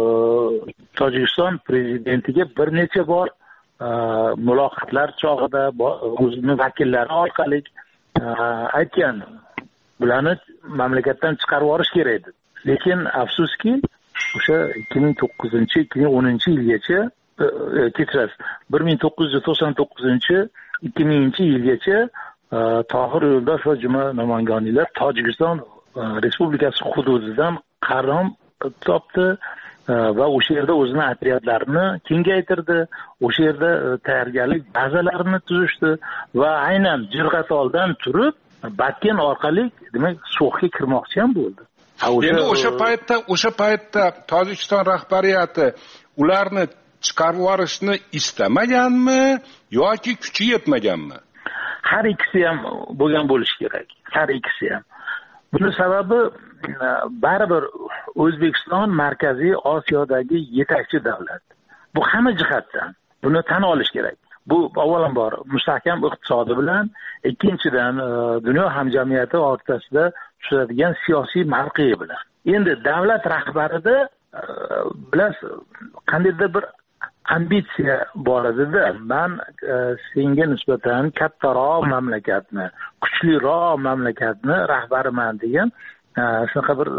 Tojikiston prezidentiga bir necha bor muloqotlar chog'ida o'zining vakillari orqali aytgan, bularni mamlakatdan chiqarib yuborish kerak edi. Lekin afsuski o'sha ikki ming to'qqizinchi ikki ming o'ninchi yilgacha kechirasiz bir ming to'qqiz yuz to'qson to'qqizinchi ikki minginchi yilgacha Tohir Yo'ldosh va Juma Namangoniylar Tojikiston Respublikasi hududidan qarom topdi va o'sha yerda o'zini otryadlarini kengaytirdi, o'sha yerda tayyorgarlik bazalarini tuzishdi va aynan Jirg'atoldan turib Batken orqali, demak, So'xga kirmoqchi ham bo'ldi. Endi o'sha paytda, o'sha paytda Tojikiston rahbariyati ularni chiqarib yuborishni istamaganmi yoki kuchi yetmaganmi? Har ikkisi ham bo'lgan bo'lishi kerak. Har ikkisi ham. Buning sababi baribir O'zbekiston Markaziy Osiyodagi yetakchi davlat. Bu hamma jihatdan. Buni tan olish kerak. Bu avvalambor mustahkam iqtisodi bilan, ikkinchidan dunyo hamjamiyati o'rtasida tushadigan siyosiy mavqei bilan. Endi davlat rahbarida bilasiz, qandaydir bir ambitsiya bor edi-da. Men senga nisbatan kattaroq mamlakatni, kuchliroq mamlakatni rahbariman degan shunaqa bir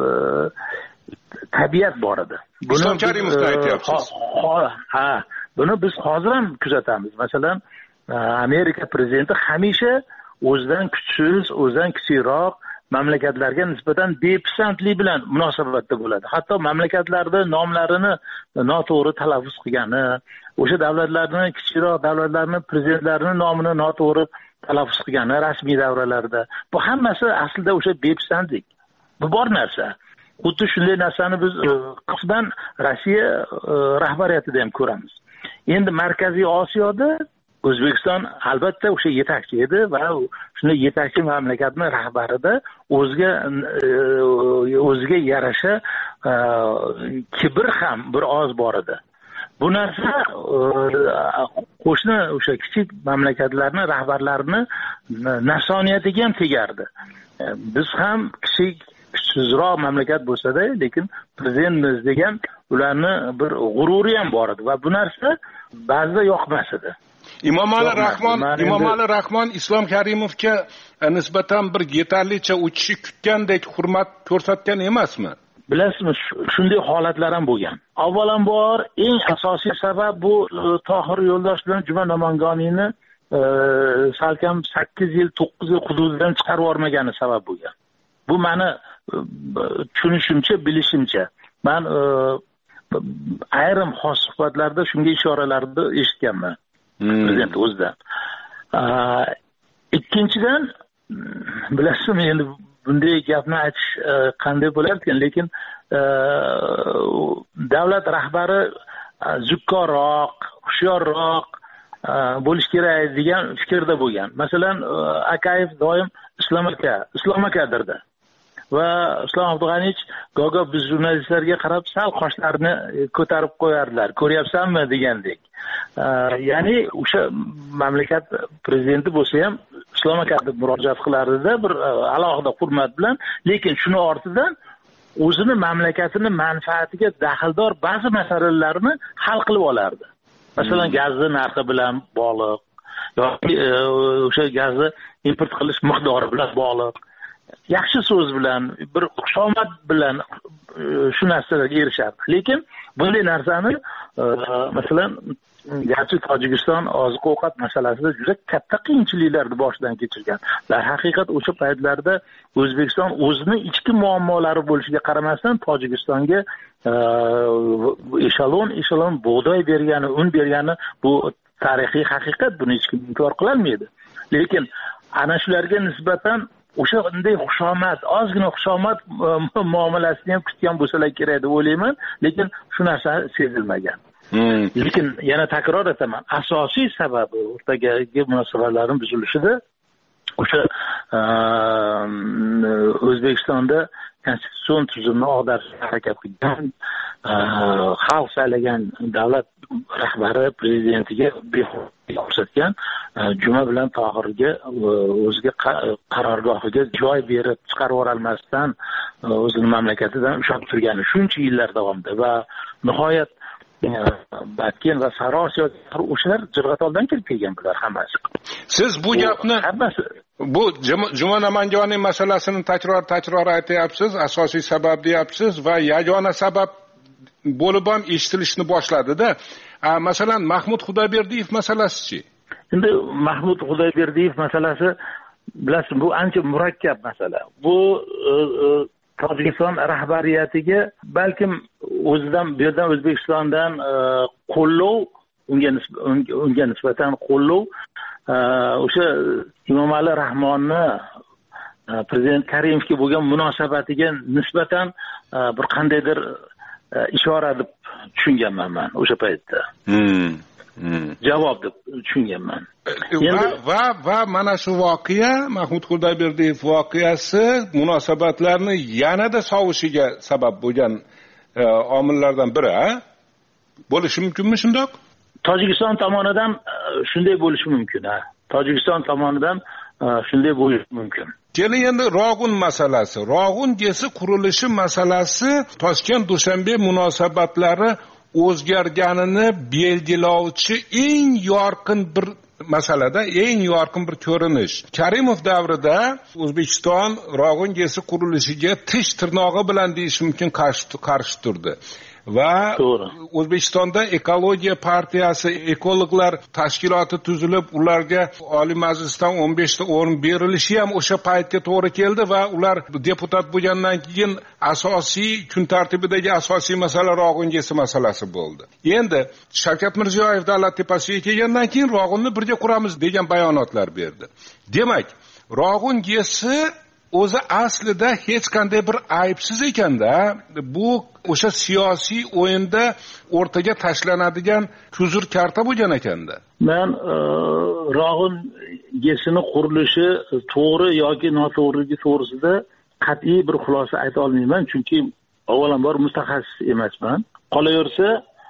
tabiat bor edi. Islom Karimovni aytyapsiz. Ha, buni biz hozir ham kuzatamiz. Masalan, Amerika prezidenti hamisha o'zidan kuchsiz, o'zidan kichikroq mamlakatlarga nisbatan bepisandlik bilan munosabatda bo'ladi. Hatto mamlakatlarda nomlarini noto'g'ri talaffuz qilgani, o'sha davlatlarning kichikroq davlatlarning prezidentlarini nomini noto'g'ri talaffuz qilgani rasmiy davralarda. Bu hammasi aslida o'sha bepisandlik. Bu bor narsa. Xuddi shunday narsani biz qisman Rossiya rahbariyatida ham ko'ramiz. Endi Markaziy Osiyoda O'zbekiston albatta o'sha yetakchi edi va shunday yetakchi mamlakatning rahbarida o'ziga o'ziga yarasha kibr ham bir oz bor edi. bu narsa qo'shni o'sha kichik mamlakatlarni rahbarlarini nafsoniyatiga ham tegardi. Biz ham kichik kuchsizroq mamlakat bo'lsa-da, lekin prezidentimiz degan ularni bir g'ururi ham bor edi va bu narsa ba'zida yoqmas edi. Imomali Rahmon, Imomali Rahmon Islom Karimovga nisbatan bir yetarlicha u kishi kutgandek hurmat ko'rsatgan emasmi? Bilasizmi, shunday holatlar ham bo'lgan. Avvalambor eng asosiy sabab bu Tohir Yo'ldosh bilan Juma Namangoniyni salkam sakkiz yil, to'qqiz yil hududidan chiqarib yubormagani sabab bo'lgan. Bu meni tushunishimcha, bilishimcha. Men ayrim xos suhbatlarda shunga ishoralarni eshitganman. Prezident o'zidan. Ikkinchidan, bilasizmi, endi bunday gapni aytish qanday bo'lar ekan, lekin davlat rahbari zukkorroq, hushyorroq bo'lish kerak degan fikrda bo'lgan. Masalan, Akayev doim Islom aka, Islom akadirdi. Va Islom Abdug'anich go'go biz jurnalistlarga qarab sal qoshlarini ko'tarib qo'yardilar. Ko'ryapsanmi degandek. Ya'ni o'sha mamlakat prezidenti bo'lsa ham Islom aka deb murojaat qilardi-da bir alohida hurmat bilan, lekin shuni ortidan o'zini mamlakatini manfaatiga daxldor ba'zi masalalarni hal qilib olardi. Masalan, gazni narxi bilan bog'liq yoki o'sha gazni import qilish miqdori bilan bog'liq. Yaxshi so'z bilan, bir xushomad bilan shu narsalarga erishardi. Lekin bunday narsani masalan, garchi Tojikiston oziq-ovqat masalasida juda katta qiyinchiliklarni boshidan kechirgan. Dar haqiqat o'sha paytlarda O'zbekiston o'zini ichki muammolari bo'lishiga qaramasdan Tojikistonga eshalon eshalon bug'doy bergani, un bergani bu tarixiy haqiqat, buni hech kim inkor qila olmaydi. Lekin ana shularga nisbatan o'sha unday xushomad, ozgina xushomad muomalasini ham kutgan bo'lsalar kerak deb o'ylayman, lekin shu narsa sezilmagan. Hmm. Lekin yana takror etaman, asosiy sababi o'rtadagi munosabatlarning buzilishida o'sha O'zbekistonda konstitutsion tuzumni og'darishga harakat qilgan, xalq saylagan davlat rahbari prezidentiga behurmatlik ko'rsatgan Juma bilan Tohirga o'ziga qarorgohiga joy berib chiqarib yuborolmasdan o'zini mamlakatidan ushlab turgani shuncha yillar davomida va nihoyat Batken va Sariosiyo o'shalar Jirg'atoldan kelib kelgan bular hammasi. Siz bu gapni hammasi bu Juma Namangoniy masalasini takror-takror aytyapsiz, asosiy sabab deyapsiz va yagona sabab bo'lib ham eshitilishni boshladi-da. Masalan, Mahmud Xudoyberdiyev masalasi-chi? Endi Mahmud Xudoyberdiyev masalasi bilasiz, bu ancha murakkab masala. Bu Tojikiston rahbariyatiga balkim o'zidan bu yerdan O'zbekistondan qo'llov, unga unga nisbatan qo'llov o'sha Imomali Rahmonni prezident Karimovga bo'lgan munosabatiga nisbatan bir qandaydir ishora deb tushunganman men o'sha paytda. Hmm. Hmm. Javob deb tushunganman. Va va va mana shu voqea, Mahmud Xudoyberdiyev voqeasi munosabatlarni yanada sovishiga sabab bo'lgan omillardan biri, ha? Bo'lishi mumkinmi shundoq? Tojikiston tomonidan shunday bo'lishi mumkin, ha. Tojikiston tomonidan shunday bo'lishi mumkin. Keling endi Rog'un masalasi. Rog'un gesi qurilishi masalasi Toshkent-Dushanbe munosabatlari o'zgarganini belgilovchi eng yorqin bir masalada, eng yorqin bir ko'rinish. Karimov davrida O'zbekiston Rog'un gesi qurilishiga tish tirnog'i bilan deyish mumkin qarshi turdi. Va O'zbekistonda ekologiya partiyasi, ekologlar tashkiloti tuzilib, ularga Oliy Majlisdan o'n besh ta o'rin berilishi ham o'sha paytga to'g'ri keldi va ular deputat bo'lgandan keyin asosiy kun tartibidagi asosiy masala Rog'un gesi masalasi bo'ldi. Endi Shavkat Mirziyoyev davlat tepasiga kelgandan keyin Rog'unni birga quramiz degan bayonotlar berdi. Demak, Rog'un gesi o'zi aslida hech qanday bir aybsiz ekanda, bu o'sha siyosiy o'yinda o'rtaga tashlanadigan kuzur karta bo'lgan ekanda. Men Rog'un gesini qurilishi to'g'ri yoki noto'g'riligi to'g'risida qat'iy bir xulosa ayta olmayman, chunki avvalambor mutaxassis emasman. Qolaversa,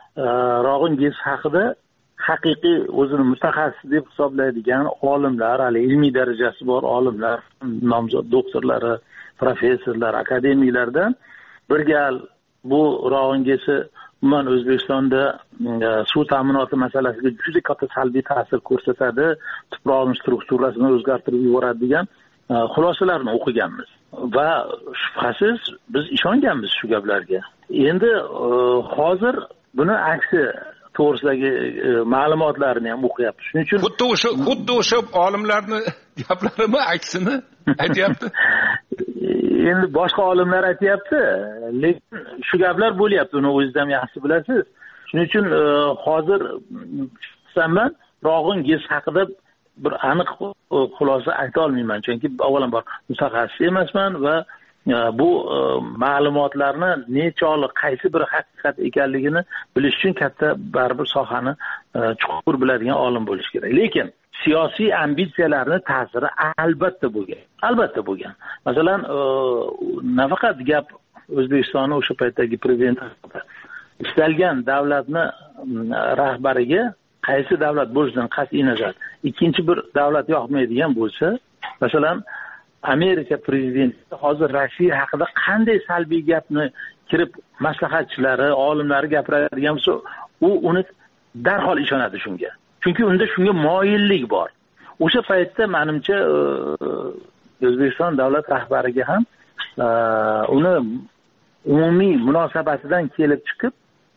Rog'in GES haqida haqiqiy o'zini mutaxassis deb hisoblaydigan olimlar, hali ilmiy darajasi bor olimlar, nomzod doktorlari, professorlar, akademiklardan bir gal bu Rog'in GESi umuman O'zbekistonda suv ta'minoti masalasiga juda katta salbiy ta'sir ko'rsatadi, tuproqning strukturasini o'zgartirib yuboradi degan xulosalarni o'qiganmiz va shubhasiz biz ishonganmiz shu gaplarga. Endi hozir buni aksi to'g'risidagi ma'lumotlarni ham o'qiyapmiz. Shuning uchun xuddi o'sha xuddi o'sha olimlarni gaplarimi aksini aytyapti. Endi boshqa olimlar aytyapti, lekin shu gaplar bo'lyapti, uni o'zingiz ham yaxshi bilasiz. Shuning uchun hozir man Rog'in GES haqida bir aniq xulosa ayta olmayman, chunki avvalambor mutaxassis emasman va bu ma'lumotlarni nechog'lik qaysi bir haqiqat ekanligini bilish uchun katta baribir sohani chuqur biladigan olim bo'lish kerak. Lekin siyosiy ambitsiyalarni ta'siri albatta bo'lgan. Albatta bo'lgan. Masalan, nafaqat gap O'zbekistonning o'sha paytdagi prezidenti istalgan davlatni rahbariga qaysi davlat bo'lishidan qat'iy nazar ikkinchi bir davlat yoqmaydigan bo'lsa, masalan, Amerika prezidenti hozir Rossiya haqida qanday salbiy gapni kirib maslahatchilari, olimlari gapiradigan bo'lsa, u uni darhol ishonadi shunga. Chunki unda shunga moyillik bor. O'sha paytda menimcha O'zbekiston davlat rahbariga ham uni umumiy munosabatidan kelib chiqib,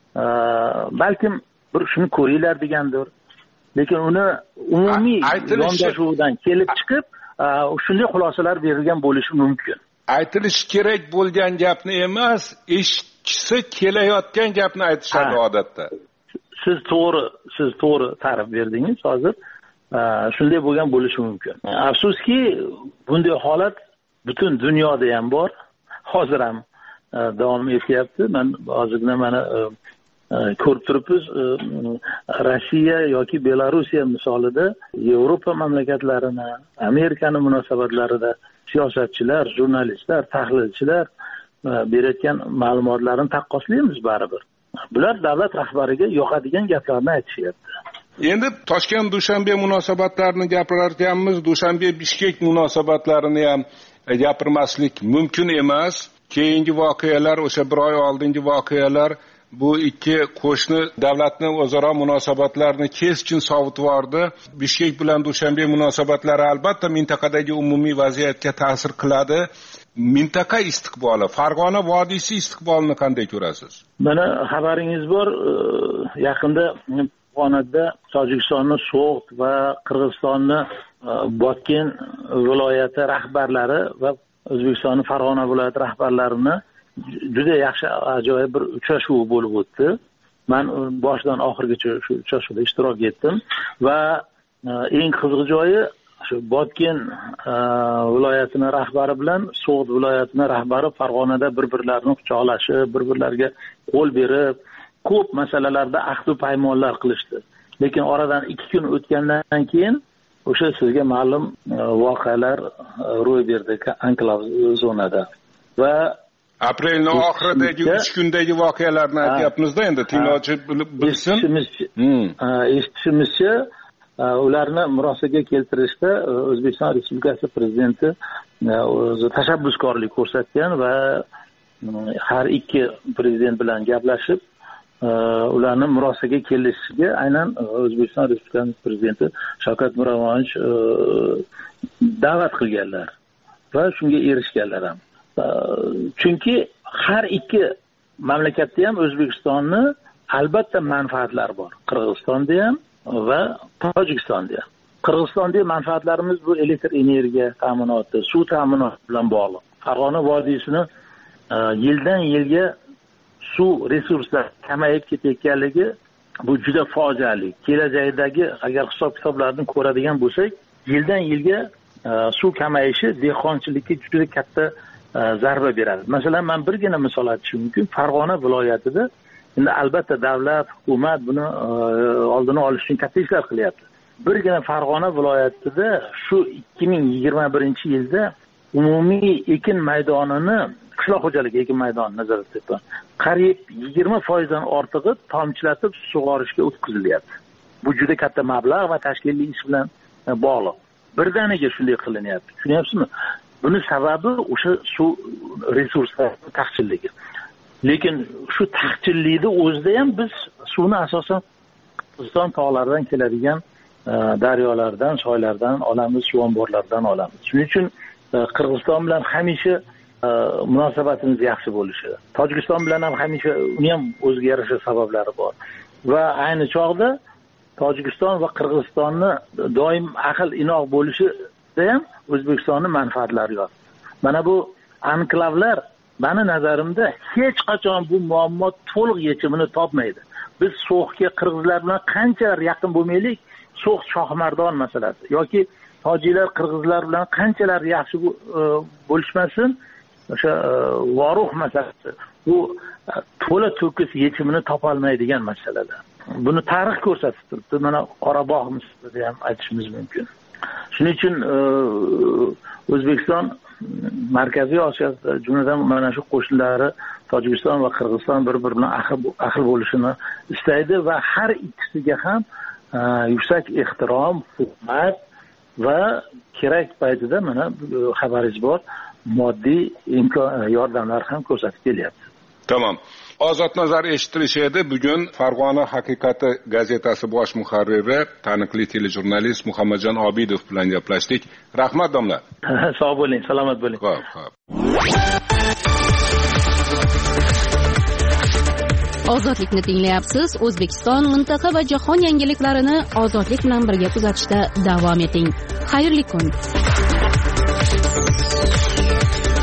balkim bir shuni ko'ringlar degandir. Lekin uni umumiy yondashuvidan kelib chiqib, shunday xulosalar berilgan bo'lishi mumkin. Aytilishi kerak bo'lgan gapni emas, eshitchisi kelayotgan gapni aytishadi odatda. Siz to'g'ri, siz to'g'ri ta'rif berdingiz hozir. Shunday bo'lgan bo'lishi mumkin. Afsuski, bunday holat butun dunyoda ham bor. Hozir ham davom etyapti. Men hozirgina mana ko'rib turibmiz, Rossiya yoki Belorussiya misolida Yevropa mamlakatlarini, Amerikaning munosabatlarida siyosatchilar, jurnalistlar, tahlilchilar berayotgan ma'lumotlarni taqqoslaymiz baribir. Bular davlat rahbariga yoqadigan gaplarni aytishyapti. Endi Toshkent Dushanbe munosabatlarini gapirar ekanmiz, Dushanbe Bishkek munosabatlarini ham gapirmaslik mumkin emas. Keyingi voqealar, o'sha bir oy oldingi voqealar bu ikki qo'shni davlatni o'zaro munosabatlarini keskin sovutib yubordi. Bishkek bilan Dushanbe munosabatlari albatta mintaqadagi umumiy vaziyatga ta'sir qiladi. Mintaqa istiqboli, Farg'ona vodiysi istiqbolini qanday ko'rasiz? Mana xabaringiz bor, yaqinda Farg'onada Tojikistonning So'g'd va Qirg'izistonning Botken viloyati rahbarlari va O'zbekistonning Farg'ona viloyati rahbarlarini juda yaxshi ajoyib bir uchrashuv bo'lib o'tdi. Men boshidan oxirigacha shu uchrashuvda ishtirok etdim va eng qiziq joyi shu Botken viloyatining rahbari bilan So'g'd viloyatining rahbari Farg'onada bir-birlarini quchoqlashib, bir-birlariga qo'l berib, ko'p masalalarda ahd-u paymonlar qilishdi. Lekin oradan ikki kun o'tgandan keyin o'sha sizga ma'lum voqealar ro'y berdi anklav zonada. Va aprelning oxiridagi uch kundagi voqealarni aytyapmizda, endi tinglovchi bilsin. Eshitishimizcha, ularni murosaga keltirishda O'zbekiston Respublikasi prezidenti o'zi tashabbuskorlik ko'rsatgan va har ikki prezident bilan gaplashib, ularni murosaga kelishiga aynan O'zbekiston Respublikasi prezidenti Shavkat Miromonovich da'vat qilganlar va shunga erishganlar ham. Chunki har ikki mamlakatda ham O'zbekistonni albatta manfaatlari bor. Qirg'izistonda ham va Tojikistonda ham. Qirg'izistonda manfaatlarimiz bu elektr energiya ta'minoti, suv ta'minoti bilan bog'liq. Farg'ona vodiysining yildan yilga suv resurslari kamayib ketayotganligi bu juda fojiali. Kelajakdagi agar hisob-kitoblarni ko'radigan bo'lsak, yildan yilga suv kamayishi dehqonchilikka juda katta zarba beradi. Masalan, men birgina misol aytishim mumkin. Farg'ona viloyatida endi albatta davlat, hukumat buni oldini olish uchun katta ishlar qilyapti. Birgina Farg'ona viloyatida shu ikki ming yigirma birinchi yilda umumiy ekin maydonini qishloq xo'jaligi ekin maydoni nazorat etyapman. Qariyb yigirma foizdan ortig'i tomchilatib sug'orishga o'tkazilyapti. Bu juda katta mablag' va tashkiliy ish bilan bog'liq. Birdaniga shunday qilinyapti. Tushunyapsizmi? Buni sababi o'sha suv resurslari taqchilligi. Lekin shu taqchillikni o'zida ham biz suvni asosan Qirg'iziston tog'laridan keladigan daryolardan, soylardan olamiz, suv omborlaridan olamiz. Shuning uchun Qirg'iziston bilan hamisha munosabatimiz yaxshi bo'lishi, Tojikiston bilan ham hamisha uni ham o'ziga yarasha sabablari bor. Va ayni chog'da Tojikiston va Qirg'izistonni doim aql inoq bo'lishida ham O'zbekistonning manfaatlari yotibdi. Mana bu anklavlar meni nazarimda hech qachon bu muammo to'liq yechimini topmaydi. Biz so'xga qirg'izlar bilan qanchalar yaqin bo'lmaylik, so'x Shohmardon masalasi yoki tojiklar qirg'izlar bilan qanchalar yaxshi bo'lishmasin, o'sha Voruh masalasi bu to'la to'kis yechimini topolmaydigan masalalar. Buni tarix ko'rsatib turibdi. Mana Qorabog' misolida ham aytishimiz mumkin. Shuning uchun O'zbekiston Markaziy Osiyoda, jumladan mana shu qo'shnilari Tojikiston va Qirg'iziston bir-biri bilan aql bo'lishini istaydi va har ikkisiga ham yuksak ehtirom, hurmat va kerak paytida mana xabaringiz bor, moddiy imkon yordamlar ham ko'rsatib kelyapti. Tamam. Ozod nazar eshitilishi edi. Bugun Farg'ona haqiqati gazetasi bosh muharriri, taniqli telejurnalist Muhammadjon Obidov bilan gaplashdik. Rahmat domla. Sog' bo'ling, salomat bo'ling. Xo'p, xo'p. Ozodlikni tinglayapsiz. O'zbekiston, mintaqa va jahon yangiliklarini ozodlik bilan birga kuzatishda davom eting. Xayrli kun.